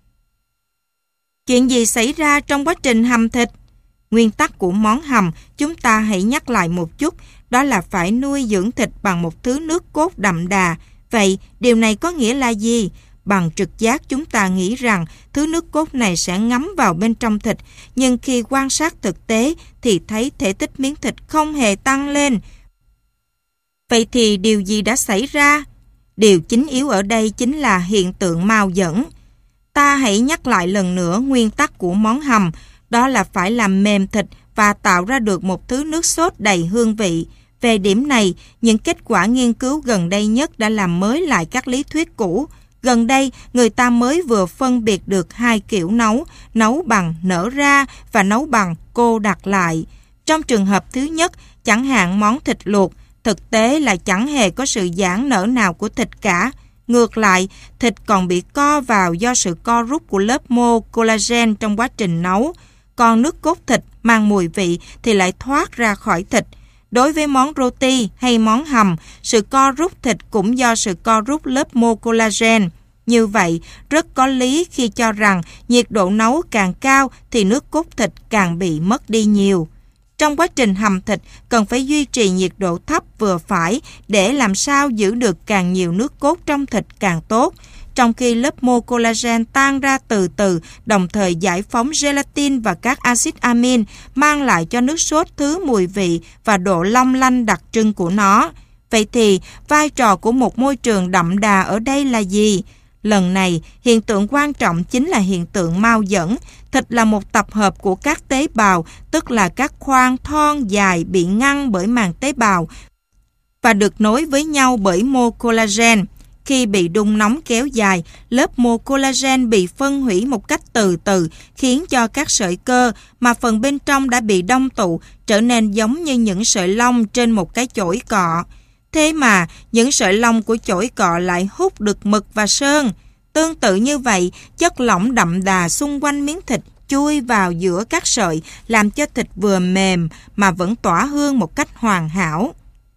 A: Chuyện gì xảy ra trong quá trình hầm thịt? Nguyên tắc của món hầm chúng ta hãy nhắc lại một chút, đó là phải nuôi dưỡng thịt bằng một thứ nước cốt đậm đà. Vậy điều này có nghĩa là gì? Bằng trực giác chúng ta nghĩ rằng thứ nước cốt này sẽ ngấm vào bên trong thịt, nhưng khi quan sát thực tế thì thấy thể tích miếng thịt không hề tăng lên. Vậy thì điều gì đã xảy ra? Điều chính yếu ở đây chính là hiện tượng màu dẫn. Ta hãy nhắc lại lần nữa nguyên tắc của món hầm, đó là phải làm mềm thịt và tạo ra được một thứ nước sốt đầy hương vị. Về điểm này, những kết quả nghiên cứu gần đây nhất đã làm mới lại các lý thuyết cũ. Gần đây, người ta mới vừa phân biệt được hai kiểu nấu, nấu bằng nở ra và nấu bằng cô đặc lại. Trong trường hợp thứ nhất, chẳng hạn món thịt luộc, thực tế là chẳng hề có sự giãn nở nào của thịt cả. Ngược lại, thịt còn bị co vào do sự co rút của lớp mô collagen trong quá trình nấu. Còn nước cốt thịt mang mùi vị thì lại thoát ra khỏi thịt. Đối với món roti hay món hầm, sự co rút thịt cũng do sự co rút lớp mô collagen. Như vậy, rất có lý khi cho rằng nhiệt độ nấu càng cao thì nước cốt thịt càng bị mất đi nhiều. Trong quá trình hầm thịt, cần phải duy trì nhiệt độ thấp vừa phải để làm sao giữ được càng nhiều nước cốt trong thịt càng tốt. Trong khi lớp mô collagen tan ra từ từ, đồng thời giải phóng gelatin và các axit amin, mang lại cho nước sốt thứ mùi vị và độ long lanh đặc trưng của nó. Vậy thì, vai trò của một môi trường đậm đà ở đây là gì? Lần này, hiện tượng quan trọng chính là hiện tượng mao dẫn. Thịt là một tập hợp của các tế bào, tức là các khoang thon dài bị ngăn bởi màng tế bào và được nối với nhau bởi mô collagen. Khi bị đun nóng kéo dài, lớp mô collagen bị phân hủy một cách từ từ, khiến cho các sợi cơ mà phần bên trong đã bị đông tụ trở nên giống như những sợi lông trên một cái chổi cọ. Thế mà, những sợi lông của chổi cọ lại hút được mực và sơn. Tương tự như vậy, chất lỏng đậm đà xung quanh miếng thịt chui vào giữa các sợi, làm cho thịt vừa mềm mà vẫn tỏa hương một cách hoàn hảo.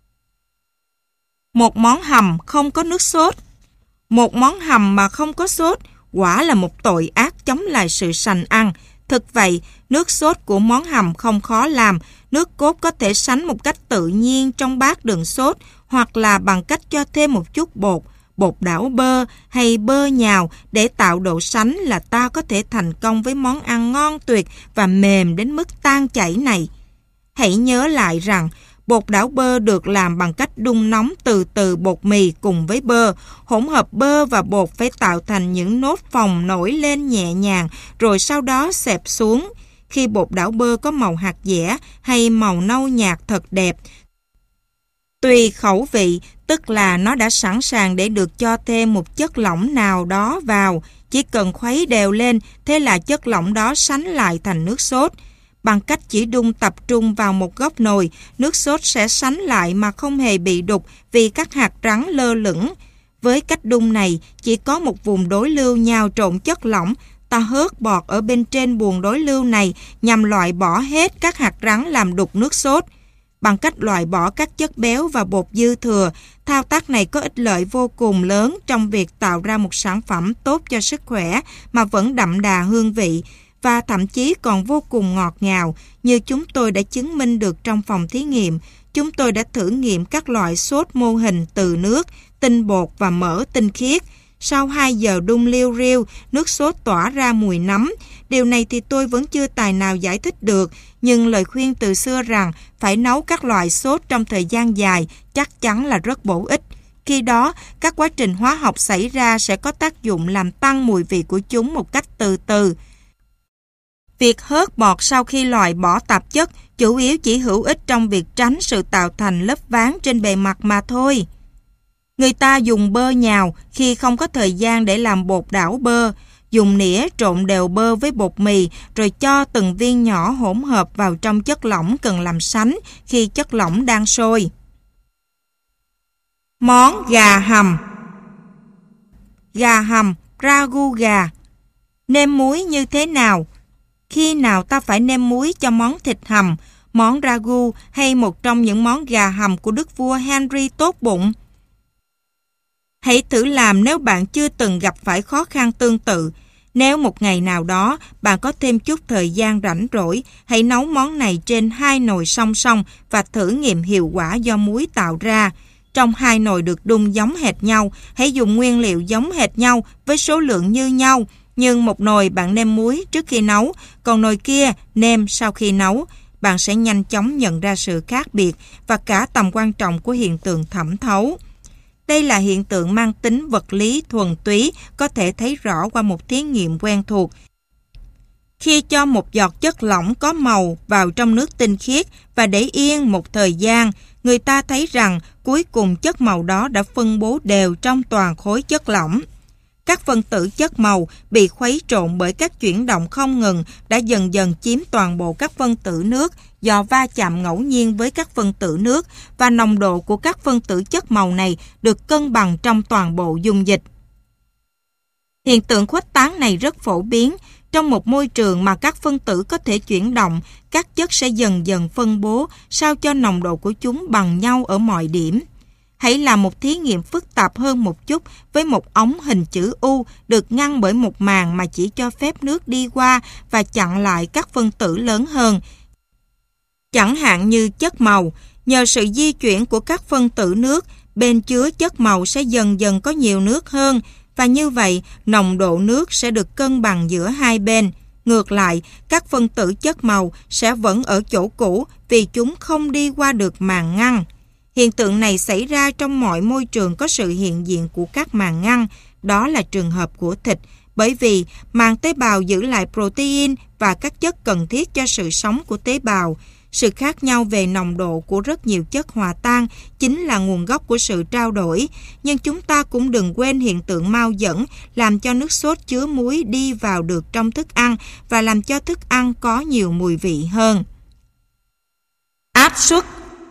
A: Một món hầm không có nước sốt. Một món hầm mà không có sốt, quả là một tội ác chống lại sự sành ăn. Thực vậy, nước sốt của món hầm không khó làm. Nước cốt có thể sánh một cách tự nhiên trong bát đựng sốt, hoặc là bằng cách cho thêm một chút bột, bột đảo bơ hay bơ nhào để tạo độ sánh là ta có thể thành công với món ăn ngon tuyệt và mềm đến mức tan chảy này. Hãy nhớ lại rằng, bột đảo bơ được làm bằng cách đun nóng từ từ bột mì cùng với bơ. Hỗn hợp bơ và bột phải tạo thành những nốt phồng nổi lên nhẹ nhàng, rồi sau đó xẹp xuống. Khi bột đảo bơ có màu hạt dẻ hay màu nâu nhạt thật đẹp, tùy khẩu vị, tức là nó đã sẵn sàng để được cho thêm một chất lỏng nào đó vào. Chỉ cần khuấy đều lên, thế là chất lỏng đó sánh lại thành nước sốt. Bằng cách chỉ đun tập trung vào một góc nồi, nước sốt sẽ sánh lại mà không hề bị đục vì các hạt trắng lơ lửng. Với cách đun này, chỉ có một vùng đối lưu nhào trộn chất lỏng. Ta hớt bọt ở bên trên buồng đối lưu này nhằm loại bỏ hết các hạt rắn làm đục nước sốt. Bằng cách loại bỏ các chất béo và bột dư thừa, thao tác này có ích lợi vô cùng lớn trong việc tạo ra một sản phẩm tốt cho sức khỏe mà vẫn đậm đà hương vị, và thậm chí còn vô cùng ngọt ngào, như chúng tôi đã chứng minh được trong phòng thí nghiệm. Chúng tôi đã thử nghiệm các loại sốt mô hình từ nước, tinh bột và mỡ tinh khiết. Sau hai giờ đun liu riu, nước sốt tỏa ra mùi nấm. Điều này thì tôi vẫn chưa tài nào giải thích được, nhưng lời khuyên từ xưa rằng phải nấu các loại sốt trong thời gian dài chắc chắn là rất bổ ích. Khi đó, các quá trình hóa học xảy ra sẽ có tác dụng làm tăng mùi vị của chúng một cách từ từ. Việc hớt bọt sau khi loại bỏ tạp chất chủ yếu chỉ hữu ích trong việc tránh sự tạo thành lớp ván trên bề mặt mà thôi. Người ta dùng bơ nhào khi không có thời gian để làm bột đảo bơ, dùng nĩa trộn đều bơ với bột mì rồi cho từng viên nhỏ hỗn hợp vào trong chất lỏng cần làm sánh khi chất lỏng đang sôi. Món gà hầm. Gà hầm, ragu gà. Nêm muối như thế nào? Khi nào ta phải nêm muối cho món thịt hầm, món ragu hay một trong những món gà hầm của đức vua Henry tốt bụng? Hãy thử làm nếu bạn chưa từng gặp phải khó khăn tương tự. Nếu một ngày nào đó bạn có thêm chút thời gian rảnh rỗi, hãy nấu món này trên hai nồi song song và thử nghiệm hiệu quả do muối tạo ra. Trong hai nồi được đun giống hệt nhau, hãy dùng nguyên liệu giống hệt nhau với số lượng như nhau. Nhưng một nồi bạn nêm muối trước khi nấu, còn nồi kia nêm sau khi nấu. Bạn sẽ nhanh chóng nhận ra sự khác biệt và cả tầm quan trọng của hiện tượng thẩm thấu. Đây là hiện tượng mang tính vật lý thuần túy, có thể thấy rõ qua một thí nghiệm quen thuộc. Khi cho một giọt chất lỏng có màu vào trong nước tinh khiết và để yên một thời gian, người ta thấy rằng cuối cùng chất màu đó đã phân bố đều trong toàn khối chất lỏng. Các phân tử chất màu bị khuấy trộn bởi các chuyển động không ngừng đã dần dần chiếm toàn bộ các phân tử nước do va chạm ngẫu nhiên với các phân tử nước, và nồng độ của các phân tử chất màu này được cân bằng trong toàn bộ dung dịch. Hiện tượng khuếch tán này rất phổ biến. Trong một môi trường mà các phân tử có thể chuyển động, các chất sẽ dần dần phân bố sao cho nồng độ của chúng bằng nhau ở mọi điểm. Hãy làm một thí nghiệm phức tạp hơn một chút với một ống hình chữ U được ngăn bởi một màng mà chỉ cho phép nước đi qua và chặn lại các phân tử lớn hơn. Chẳng hạn như chất màu, nhờ sự di chuyển của các phân tử nước, bên chứa chất màu sẽ dần dần có nhiều nước hơn, và như vậy nồng độ nước sẽ được cân bằng giữa hai bên. Ngược lại, các phân tử chất màu sẽ vẫn ở chỗ cũ vì chúng không đi qua được màng ngăn. Hiện tượng này xảy ra trong mọi môi trường có sự hiện diện của các màng ngăn, đó là trường hợp của thịt, bởi vì màng tế bào giữ lại protein và các chất cần thiết cho sự sống của tế bào. Sự khác nhau về nồng độ của rất nhiều chất hòa tan chính là nguồn gốc của sự trao đổi, nhưng chúng ta cũng đừng quên hiện tượng mau dẫn làm cho nước sốt chứa muối đi vào được trong thức ăn và làm cho thức ăn có nhiều mùi vị hơn. Áp suất.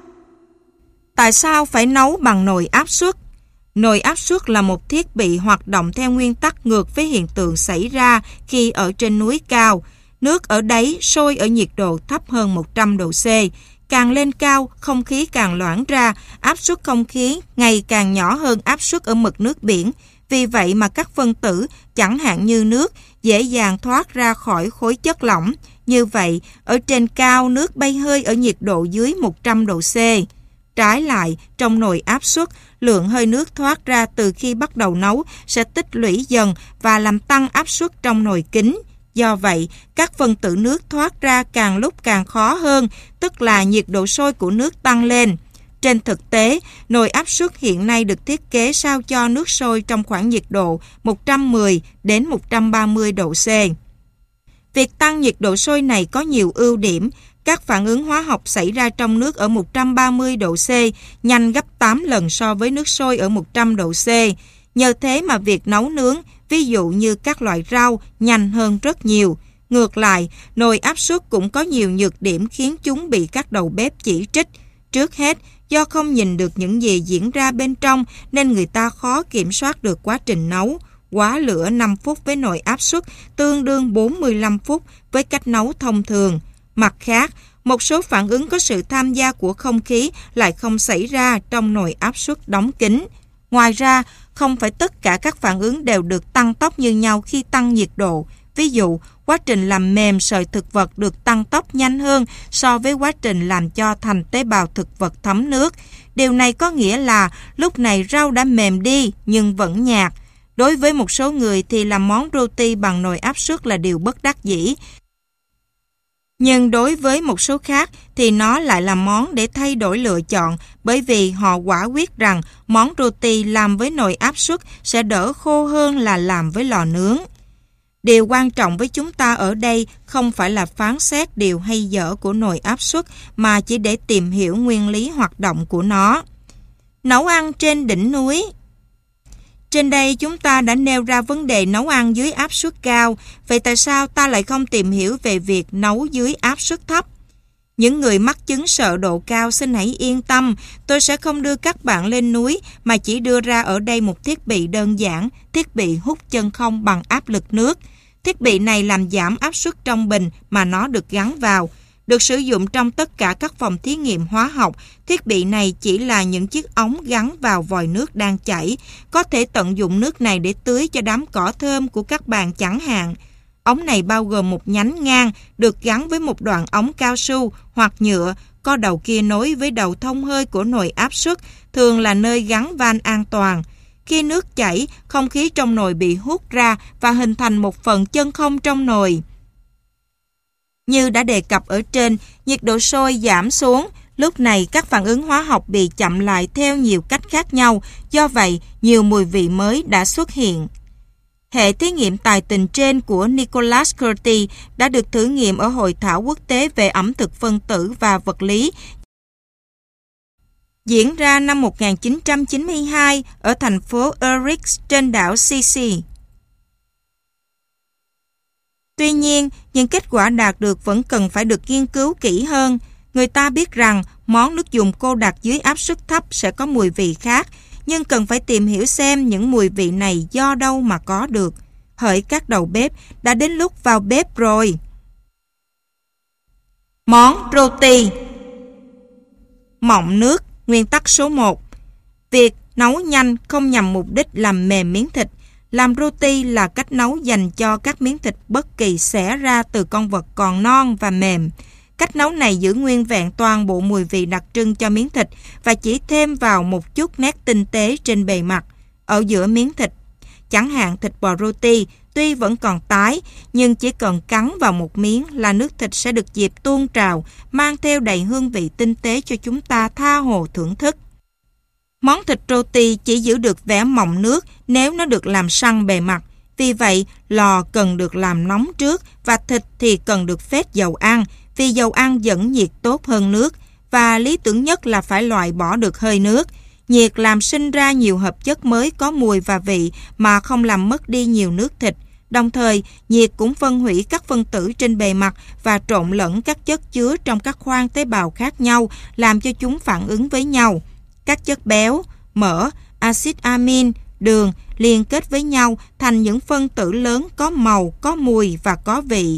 A: Tại sao phải nấu bằng nồi áp suất? Nồi áp suất là một thiết bị hoạt động theo nguyên tắc ngược với hiện tượng xảy ra khi ở trên núi cao. Nước ở đáy sôi ở nhiệt độ thấp hơn một trăm độ C. Càng lên cao, không khí càng loãng ra, áp suất không khí ngày càng nhỏ hơn áp suất ở mực nước biển. Vì vậy mà các phân tử, chẳng hạn như nước, dễ dàng thoát ra khỏi khối chất lỏng. Như vậy, ở trên cao nước bay hơi ở nhiệt độ dưới một trăm độ C. Trái lại, trong nồi áp suất, lượng hơi nước thoát ra từ khi bắt đầu nấu sẽ tích lũy dần và làm tăng áp suất trong nồi kín. Do vậy, các phân tử nước thoát ra càng lúc càng khó hơn, tức là nhiệt độ sôi của nước tăng lên. Trên thực tế, nồi áp suất hiện nay được thiết kế sao cho nước sôi trong khoảng nhiệt độ một trăm mười đến một trăm ba mươi độ C. Việc tăng nhiệt độ sôi này có nhiều ưu điểm. Các phản ứng hóa học xảy ra trong nước ở một trăm ba mươi độ C nhanh gấp tám lần so với nước sôi ở một trăm độ C. Nhờ thế mà việc nấu nướng, ví dụ như các loại rau, nhanh hơn rất nhiều. Ngược lại, nồi áp suất cũng có nhiều nhược điểm khiến chúng bị các đầu bếp chỉ trích. Trước hết, do không nhìn được những gì diễn ra bên trong nên người ta khó kiểm soát được quá trình nấu. Quá lửa năm phút với nồi áp suất tương đương bốn mươi lăm phút với cách nấu thông thường. Mặt khác, một số phản ứng có sự tham gia của không khí lại không xảy ra trong nồi áp suất đóng kín. Ngoài ra, không phải tất cả các phản ứng đều được tăng tốc như nhau khi tăng nhiệt độ. Ví dụ, quá trình làm mềm sợi thực vật được tăng tốc nhanh hơn so với quá trình làm cho thành tế bào thực vật thấm nước. Điều này có nghĩa là lúc này rau đã mềm đi nhưng vẫn nhạt. Đối với một số người thì làm món roti bằng nồi áp suất là điều bất đắc dĩ. Nhưng đối với một số khác thì nó lại là món để thay đổi lựa chọn, bởi vì họ quả quyết rằng món roti làm với nồi áp suất sẽ đỡ khô hơn là làm với lò nướng. Điều quan trọng với chúng ta ở đây không phải là phán xét điều hay dở của nồi áp suất, mà chỉ để tìm hiểu nguyên lý hoạt động của nó. Nấu ăn trên đỉnh núi. Trên đây chúng ta đã nêu ra vấn đề nấu ăn dưới áp suất cao, vậy tại sao ta lại không tìm hiểu về việc nấu dưới áp suất thấp? Những người mắc chứng sợ độ cao xin hãy yên tâm, tôi sẽ không đưa các bạn lên núi mà chỉ đưa ra ở đây một thiết bị đơn giản, thiết bị hút chân không bằng áp lực nước. Thiết bị này làm giảm áp suất trong bình mà nó được gắn vào. Được sử dụng trong tất cả các phòng thí nghiệm hóa học, thiết bị này chỉ là những chiếc ống gắn vào vòi nước đang chảy. Có thể tận dụng nước này để tưới cho đám cỏ thơm của các bạn chẳng hạn. Ống này bao gồm một nhánh ngang được gắn với một đoạn ống cao su hoặc nhựa, có đầu kia nối với đầu thông hơi của nồi áp suất, thường là nơi gắn van an toàn. Khi nước chảy, không khí trong nồi bị hút ra và hình thành một phần chân không trong nồi. Như đã đề cập ở trên, nhiệt độ sôi giảm xuống. Lúc này các phản ứng hóa học bị chậm lại theo nhiều cách khác nhau, do vậy nhiều mùi vị mới đã xuất hiện. Hệ thí nghiệm tài tình trên của Nicholas Curtis đã được thử nghiệm ở Hội thảo quốc tế về ẩm thực phân tử và vật lý diễn ra năm một nghìn chín trăm chín mươi hai ở thành phố Urich trên đảo Sicily. Tuy nhiên, những kết quả đạt được vẫn cần phải được nghiên cứu kỹ hơn. Người ta biết rằng món nước dùng cô đặc dưới áp suất thấp sẽ có mùi vị khác, nhưng cần phải tìm hiểu xem những mùi vị này do đâu mà có được. Hỡi các đầu bếp, đã đến lúc vào bếp rồi. Món roti. Mọng nước, nguyên tắc số một. Việc nấu nhanh không nhằm mục đích làm mềm miếng thịt. Làm roti là cách nấu dành cho các miếng thịt bất kỳ xẻ ra từ con vật còn non và mềm. Cách nấu này giữ nguyên vẹn toàn bộ mùi vị đặc trưng cho miếng thịt và chỉ thêm vào một chút nét tinh tế trên bề mặt, ở giữa miếng thịt. Chẳng hạn thịt bò roti tuy vẫn còn tái, nhưng chỉ cần cắn vào một miếng là nước thịt sẽ được dịp tuôn trào, mang theo đầy hương vị tinh tế cho chúng ta tha hồ thưởng thức. Món thịt roti chỉ giữ được vẻ mọng nước nếu nó được làm săn bề mặt. Vì vậy, lò cần được làm nóng trước và thịt thì cần được phết dầu ăn, vì dầu ăn dẫn nhiệt tốt hơn nước, và lý tưởng nhất là phải loại bỏ được hơi nước. Nhiệt làm sinh ra nhiều hợp chất mới có mùi và vị mà không làm mất đi nhiều nước thịt. Đồng thời, nhiệt cũng phân hủy các phân tử trên bề mặt và trộn lẫn các chất chứa trong các khoang tế bào khác nhau, làm cho chúng phản ứng với nhau. Các chất béo, mỡ, axit amin, đường liên kết với nhau thành những phân tử lớn có màu, có mùi và có vị.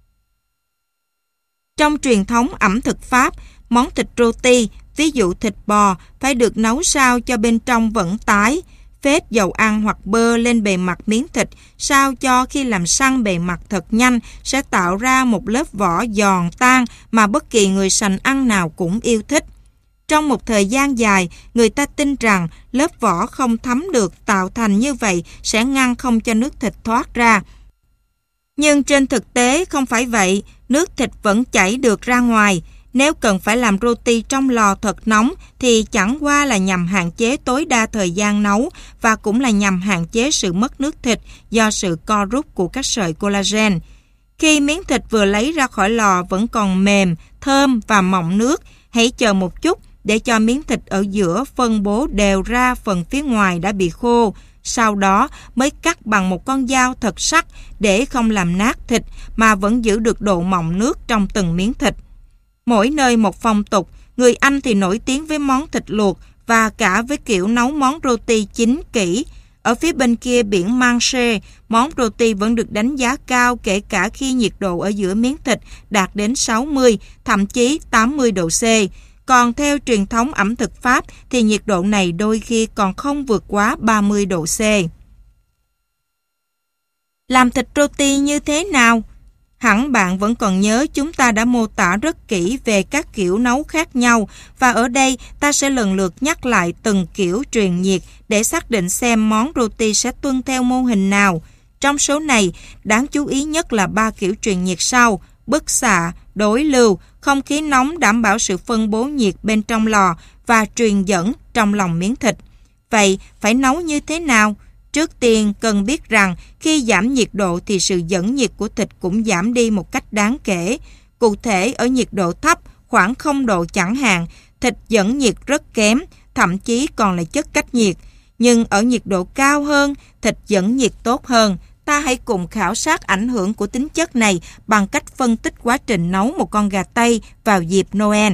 A: Trong truyền thống ẩm thực Pháp, món thịt roti, ví dụ thịt bò, phải được nấu sao cho bên trong vẫn tái, phết dầu ăn hoặc bơ lên bề mặt miếng thịt, sao cho khi làm săn bề mặt thật nhanh sẽ tạo ra một lớp vỏ giòn tan mà bất kỳ người sành ăn nào cũng yêu thích. Trong một thời gian dài, người ta tin rằng lớp vỏ không thấm được tạo thành như vậy sẽ ngăn không cho nước thịt thoát ra. Nhưng trên thực tế không phải vậy, nước thịt vẫn chảy được ra ngoài. Nếu cần phải làm roti trong lò thật nóng thì chẳng qua là nhằm hạn chế tối đa thời gian nấu và cũng là nhằm hạn chế sự mất nước thịt do sự co rút của các sợi collagen. Khi miếng thịt vừa lấy ra khỏi lò vẫn còn mềm, thơm và mọng nước, hãy chờ một chút để cho miếng thịt ở giữa phân bố đều ra phần phía ngoài đã bị khô. Sau đó mới cắt bằng một con dao thật sắc để không làm nát thịt mà vẫn giữ được độ mọng nước trong từng miếng thịt. Mỗi nơi một phong tục, người Anh thì nổi tiếng với món thịt luộc và cả với kiểu nấu món roti chín kỹ. Ở phía bên kia biển Manche, món roti vẫn được đánh giá cao kể cả khi nhiệt độ ở giữa miếng thịt đạt đến sáu mươi, thậm chí tám mươi độ C. Còn theo truyền thống ẩm thực Pháp thì nhiệt độ này đôi khi còn không vượt quá ba mươi độ C. Làm thịt roti như thế nào? Hẳn bạn vẫn còn nhớ chúng ta đã mô tả rất kỹ về các kiểu nấu khác nhau và ở đây ta sẽ lần lượt nhắc lại từng kiểu truyền nhiệt để xác định xem món roti sẽ tuân theo mô hình nào. Trong số này, đáng chú ý nhất là ba kiểu truyền nhiệt sau: bức xạ, đối lưu, không khí nóng đảm bảo sự phân bố nhiệt bên trong lò và truyền dẫn trong lòng miếng thịt. Vậy phải nấu như thế nào? Trước tiên cần biết rằng khi giảm nhiệt độ thì sự dẫn nhiệt của thịt cũng giảm đi một cách đáng kể. Cụ thể ở nhiệt độ thấp, khoảng không độ chẳng hạn, thịt dẫn nhiệt rất kém, thậm chí còn là chất cách nhiệt. Nhưng ở nhiệt độ cao hơn, thịt dẫn nhiệt tốt hơn. Ta hãy cùng khảo sát ảnh hưởng của tính chất này bằng cách phân tích quá trình nấu một con gà Tây vào dịp Noel.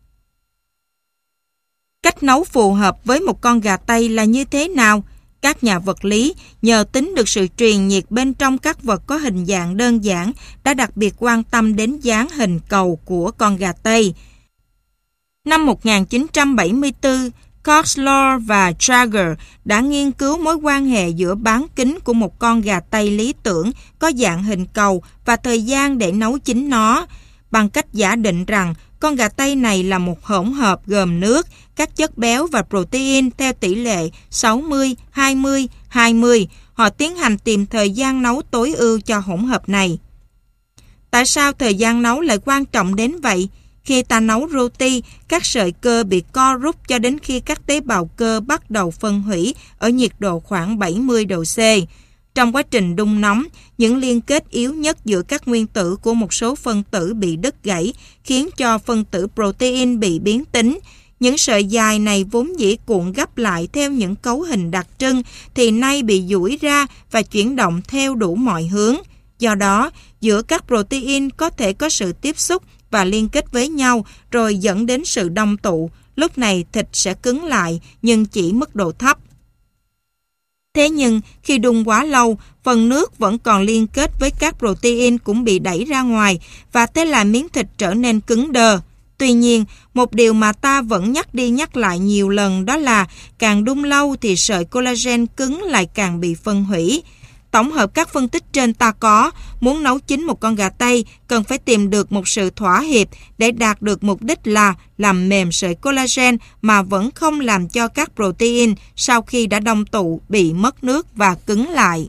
A: Cách nấu phù hợp với một con gà Tây là như thế nào? Các nhà vật lý nhờ tính được sự truyền nhiệt bên trong các vật có hình dạng đơn giản đã đặc biệt quan tâm đến dáng hình cầu của con gà Tây. Năm một nghìn chín trăm bảy mươi tư, Coxlore và Traeger đã nghiên cứu mối quan hệ giữa bán kính của một con gà Tây lý tưởng có dạng hình cầu và thời gian để nấu chín nó, bằng cách giả định rằng con gà Tây này là một hỗn hợp gồm nước, các chất béo và protein theo tỷ lệ sáu mươi, hai mươi, hai mươi. Họ tiến hành tìm thời gian nấu tối ưu cho hỗn hợp này. Tại sao thời gian nấu lại quan trọng đến vậy? Khi ta nấu roti, các sợi cơ bị co rút cho đến khi các tế bào cơ bắt đầu phân hủy ở nhiệt độ khoảng bảy mươi độ C. Trong quá trình đun nóng, những liên kết yếu nhất giữa các nguyên tử của một số phân tử bị đứt gãy, khiến cho phân tử protein bị biến tính. Những sợi dài này vốn dĩ cuộn gấp lại theo những cấu hình đặc trưng, thì nay bị duỗi ra và chuyển động theo đủ mọi hướng. Do đó, giữa các protein có thể có sự tiếp xúc và liên kết với nhau, rồi dẫn đến sự đông tụ. Lúc này thịt sẽ cứng lại, nhưng chỉ mức độ thấp. Thế nhưng, khi đun quá lâu, phần nước vẫn còn liên kết với các protein cũng bị đẩy ra ngoài, và thế là miếng thịt trở nên cứng đờ. Tuy nhiên, một điều mà ta vẫn nhắc đi nhắc lại nhiều lần đó là càng đun lâu thì sợi collagen cứng lại càng bị phân hủy. Tổng hợp các phân tích trên ta có, muốn nấu chín một con gà Tây cần phải tìm được một sự thỏa hiệp để đạt được mục đích là làm mềm sợi collagen mà vẫn không làm cho các protein sau khi đã đông tụ bị mất nước và cứng lại.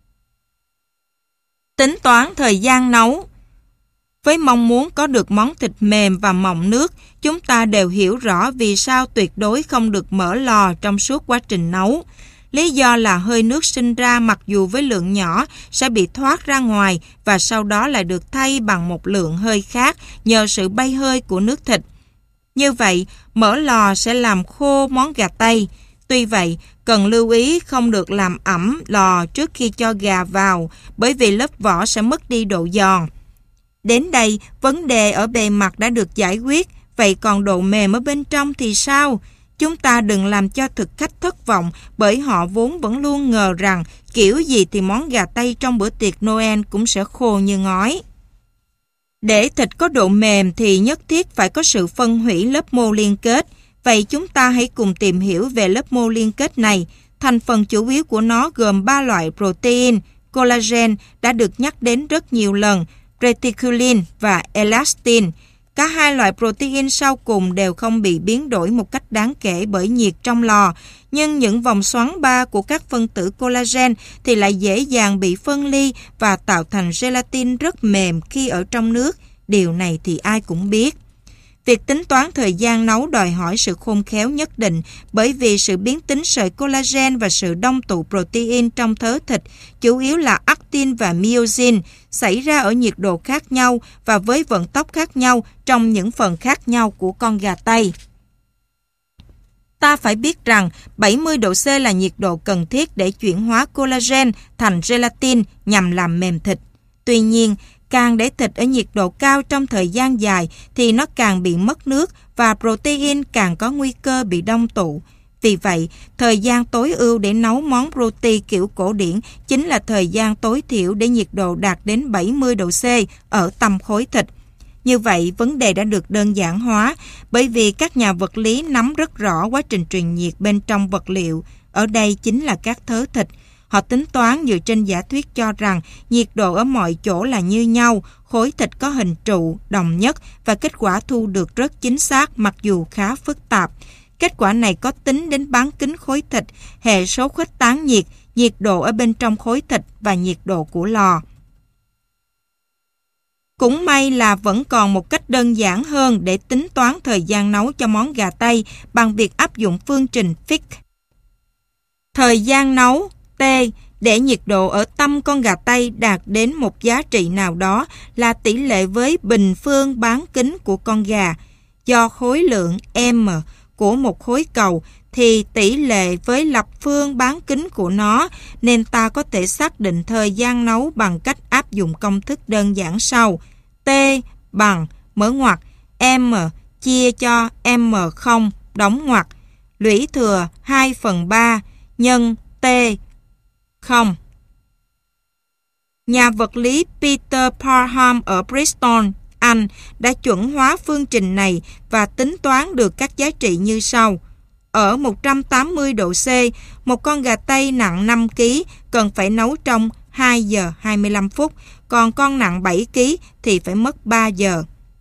A: Tính toán thời gian nấu. Với mong muốn có được món thịt mềm và mọng nước, chúng ta đều hiểu rõ vì sao tuyệt đối không được mở lò trong suốt quá trình nấu. Lý do là hơi nước sinh ra mặc dù với lượng nhỏ sẽ bị thoát ra ngoài và sau đó lại được thay bằng một lượng hơi khác nhờ sự bay hơi của nước thịt. Như vậy, mở lò sẽ làm khô món gà Tây. Tuy vậy, cần lưu ý không được làm ẩm lò trước khi cho gà vào, bởi vì lớp vỏ sẽ mất đi độ giòn. Đến đây, vấn đề ở bề mặt đã được giải quyết, vậy còn độ mềm ở bên trong thì sao? Chúng ta đừng làm cho thực khách thất vọng bởi họ vốn vẫn luôn ngờ rằng kiểu gì thì món gà Tây trong bữa tiệc Noel cũng sẽ khô như ngói. Để thịt có độ mềm thì nhất thiết phải có sự phân hủy lớp mô liên kết. Vậy chúng ta hãy cùng tìm hiểu về lớp mô liên kết này. Thành phần chủ yếu của nó gồm ba loại protein, collagen đã được nhắc đến rất nhiều lần, reticulin và elastin. Cả hai loại protein sau cùng đều không bị biến đổi một cách đáng kể bởi nhiệt trong lò, nhưng những vòng xoắn ba của các phân tử collagen thì lại dễ dàng bị phân ly và tạo thành gelatin rất mềm khi ở trong nước. Điều này thì ai cũng biết. Việc tính toán thời gian nấu đòi hỏi sự khôn khéo nhất định bởi vì sự biến tính sợi collagen và sự đông tụ protein trong thớ thịt, chủ yếu là actin và myosin, xảy ra ở nhiệt độ khác nhau và với vận tốc khác nhau trong những phần khác nhau của con gà Tây. Ta phải biết rằng bảy mươi độ C là nhiệt độ cần thiết để chuyển hóa collagen thành gelatin nhằm làm mềm thịt. Tuy nhiên, càng để thịt ở nhiệt độ cao trong thời gian dài thì nó càng bị mất nước và protein càng có nguy cơ bị đông tụ. Vì vậy, thời gian tối ưu để nấu món roti kiểu cổ điển chính là thời gian tối thiểu để nhiệt độ đạt đến bảy mươi độ C ở tăm khối thịt. Như vậy, vấn đề đã được đơn giản hóa bởi vì các nhà vật lý nắm rất rõ quá trình truyền nhiệt bên trong vật liệu. Ở đây chính là các thớ thịt. Họ tính toán dựa trên giả thuyết cho rằng nhiệt độ ở mọi chỗ là như nhau, khối thịt có hình trụ, đồng nhất và kết quả thu được rất chính xác mặc dù khá phức tạp. Kết quả này có tính đến bán kính khối thịt, hệ số khuếch tán nhiệt, nhiệt độ ở bên trong khối thịt và nhiệt độ của lò. Cũng may là vẫn còn một cách đơn giản hơn để tính toán thời gian nấu cho món gà Tây bằng việc áp dụng phương trình Fick. Thời gian nấu T để nhiệt độ ở tâm con gà Tây đạt đến một giá trị nào đó là tỷ lệ với bình phương bán kính của con gà. Do khối lượng M của một khối cầu thì tỷ lệ với lập phương bán kính của nó, nên ta có thể xác định thời gian nấu bằng cách áp dụng công thức đơn giản sau. T bằng mở ngoặc M chia cho M không đóng ngoặc lũy thừa hai phần ba nhân T không. Nhà vật lý Peter Parham ở Bristol, Anh đã chuẩn hóa phương trình này và tính toán được các giá trị như sau. Ở một trăm tám mươi độ C, một con gà Tây nặng năm ki lô gam cần phải nấu trong hai giờ hai mươi lăm phút, còn con nặng bảy ki lô gam thì phải mất ba giờ.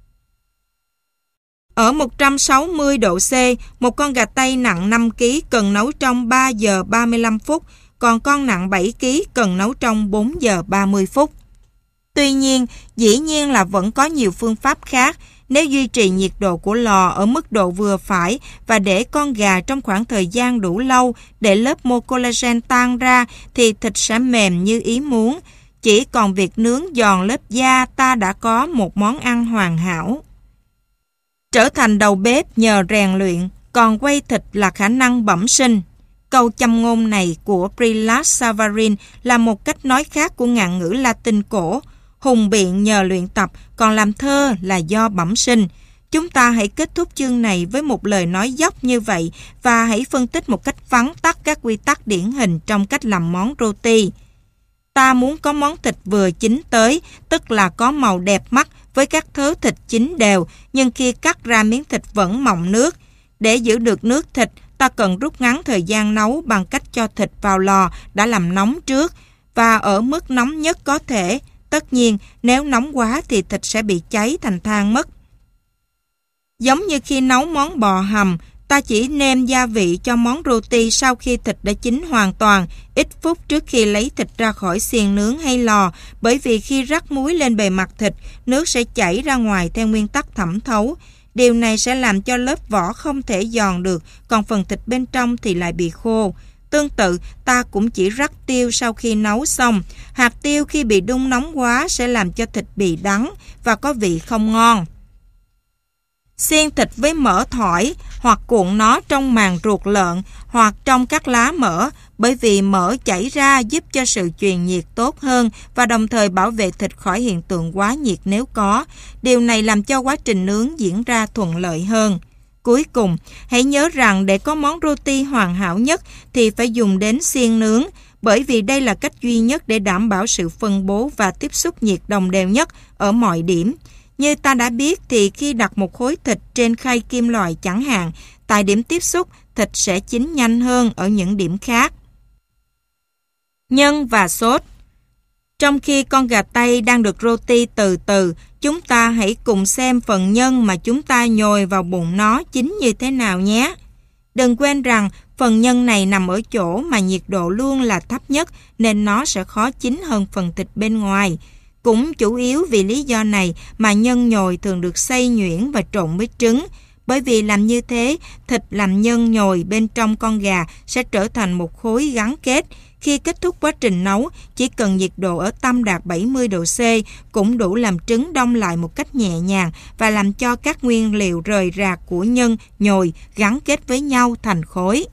A: Ở một trăm sáu mươi độ C, một con gà Tây nặng năm ki lô gam cần nấu trong ba giờ ba mươi lăm phút, còn con nặng bảy ki lô gam cần nấu trong bốn giờ ba mươi phút. Tuy nhiên, dĩ nhiên là vẫn có nhiều phương pháp khác. Nếu duy trì nhiệt độ của lò ở mức độ vừa phải và để con gà trong khoảng thời gian đủ lâu để lớp mô collagen tan ra thì thịt sẽ mềm như ý muốn. Chỉ còn việc nướng giòn lớp da, ta đã có một món ăn hoàn hảo. Trở thành đầu bếp nhờ rèn luyện, còn quay thịt là khả năng bẩm sinh. Câu châm ngôn này của Brillat Savarin là một cách nói khác của ngạn ngữ Latin cổ. Hùng biện nhờ luyện tập, còn làm thơ là do bẩm sinh. Chúng ta hãy kết thúc chương này với một lời nói dốc như vậy và hãy phân tích một cách vắn tắt các quy tắc điển hình trong cách làm món roti. Ta muốn có món thịt vừa chín tới, tức là có màu đẹp mắt với các thớ thịt chín đều, nhưng khi cắt ra miếng thịt vẫn mọng nước. Để giữ được nước thịt, ta cần rút ngắn thời gian nấu bằng cách cho thịt vào lò đã làm nóng trước và ở mức nóng nhất có thể. Tất nhiên, nếu nóng quá thì thịt sẽ bị cháy thành than mất. Giống như khi nấu món bò hầm, ta chỉ nêm gia vị cho món roti sau khi thịt đã chín hoàn toàn, ít phút trước khi lấy thịt ra khỏi xiên nướng hay lò, bởi vì khi rắc muối lên bề mặt thịt, nước sẽ chảy ra ngoài theo nguyên tắc thẩm thấu. Điều này sẽ làm cho lớp vỏ không thể giòn được, còn phần thịt bên trong thì lại bị khô. Tương tự, ta cũng chỉ rắc tiêu sau khi nấu xong. Hạt tiêu khi bị đun nóng quá sẽ làm cho thịt bị đắng và có vị không ngon. Xiên thịt với mỡ thỏi hoặc cuộn nó trong màng ruột lợn hoặc trong các lá mỡ, bởi vì mỡ chảy ra giúp cho sự truyền nhiệt tốt hơn và đồng thời bảo vệ thịt khỏi hiện tượng quá nhiệt nếu có. Điều này làm cho quá trình nướng diễn ra thuận lợi hơn. Cuối cùng, hãy nhớ rằng để có món roti hoàn hảo nhất thì phải dùng đến xiên nướng, bởi vì đây là cách duy nhất để đảm bảo sự phân bố và tiếp xúc nhiệt đồng đều nhất ở mọi điểm. Như ta đã biết thì khi đặt một khối thịt trên khay kim loại chẳng hạn, tại điểm tiếp xúc, thịt sẽ chín nhanh hơn ở những điểm khác. Nhân và sốt. Trong khi con gà Tây đang được roti từ từ, chúng ta hãy cùng xem phần nhân mà chúng ta nhồi vào bụng nó chín như thế nào nhé. Đừng quên rằng phần nhân này nằm ở chỗ mà nhiệt độ luôn là thấp nhất nên nó sẽ khó chín hơn phần thịt bên ngoài. Cũng chủ yếu vì lý do này mà nhân nhồi thường được xay nhuyễn và trộn với trứng. Bởi vì làm như thế, thịt làm nhân nhồi bên trong con gà sẽ trở thành một khối gắn kết. Khi kết thúc quá trình nấu, chỉ cần nhiệt độ ở tâm đạt bảy mươi độ C cũng đủ làm trứng đông lại một cách nhẹ nhàng và làm cho các nguyên liệu rời rạc của nhân nhồi gắn kết với nhau thành khối.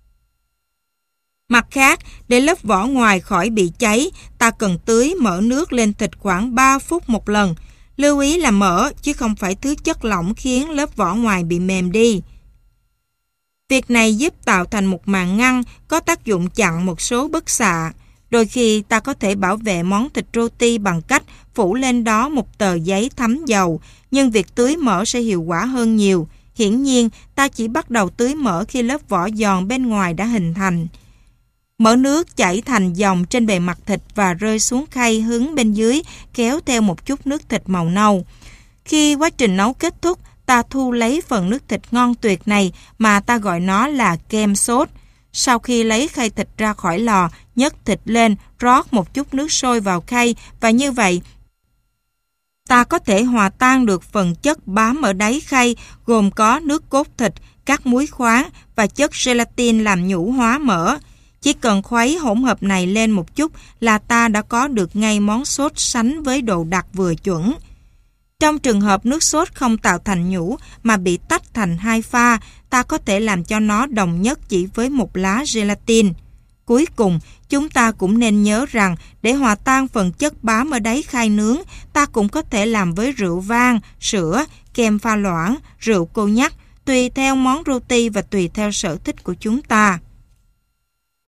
A: Mặt khác, để lớp vỏ ngoài khỏi bị cháy, ta cần tưới mỡ nước lên thịt khoảng ba phút một lần. Lưu ý là mỡ chứ không phải thứ chất lỏng khiến lớp vỏ ngoài bị mềm đi. Việc này giúp tạo thành một màng ngăn có tác dụng chặn một số bức xạ. Đôi khi ta có thể bảo vệ món thịt roti bằng cách phủ lên đó một tờ giấy thấm dầu, nhưng việc tưới mỡ sẽ hiệu quả hơn nhiều. Hiển nhiên, ta chỉ bắt đầu tưới mỡ khi lớp vỏ giòn bên ngoài đã hình thành. Mỡ nước chảy thành dòng trên bề mặt thịt và rơi xuống khay hướng bên dưới, kéo theo một chút nước thịt màu nâu. Khi quá trình nấu kết thúc, ta thu lấy phần nước thịt ngon tuyệt này mà ta gọi nó là kem sốt. Sau khi lấy khay thịt ra khỏi lò, nhấc thịt lên, rót một chút nước sôi vào khay và như vậy, ta ta có thể hòa tan được phần chất bám ở đáy khay gồm có nước cốt thịt, các muối khoáng và chất gelatin làm nhũ hóa mỡ. Chỉ cần khuấy hỗn hợp này lên một chút là ta đã có được ngay món sốt sánh với độ đặc vừa chuẩn. Trong trường hợp nước sốt không tạo thành nhũ mà bị tách thành hai pha, ta có thể làm cho nó đồng nhất chỉ với một lá gelatin. Cuối cùng, chúng ta cũng nên nhớ rằng để hòa tan phần chất bám ở đáy khay nướng, ta cũng có thể làm với rượu vang, sữa, kem pha loãng, rượu cô nhắc, tùy theo món roti và tùy theo sở thích của chúng ta.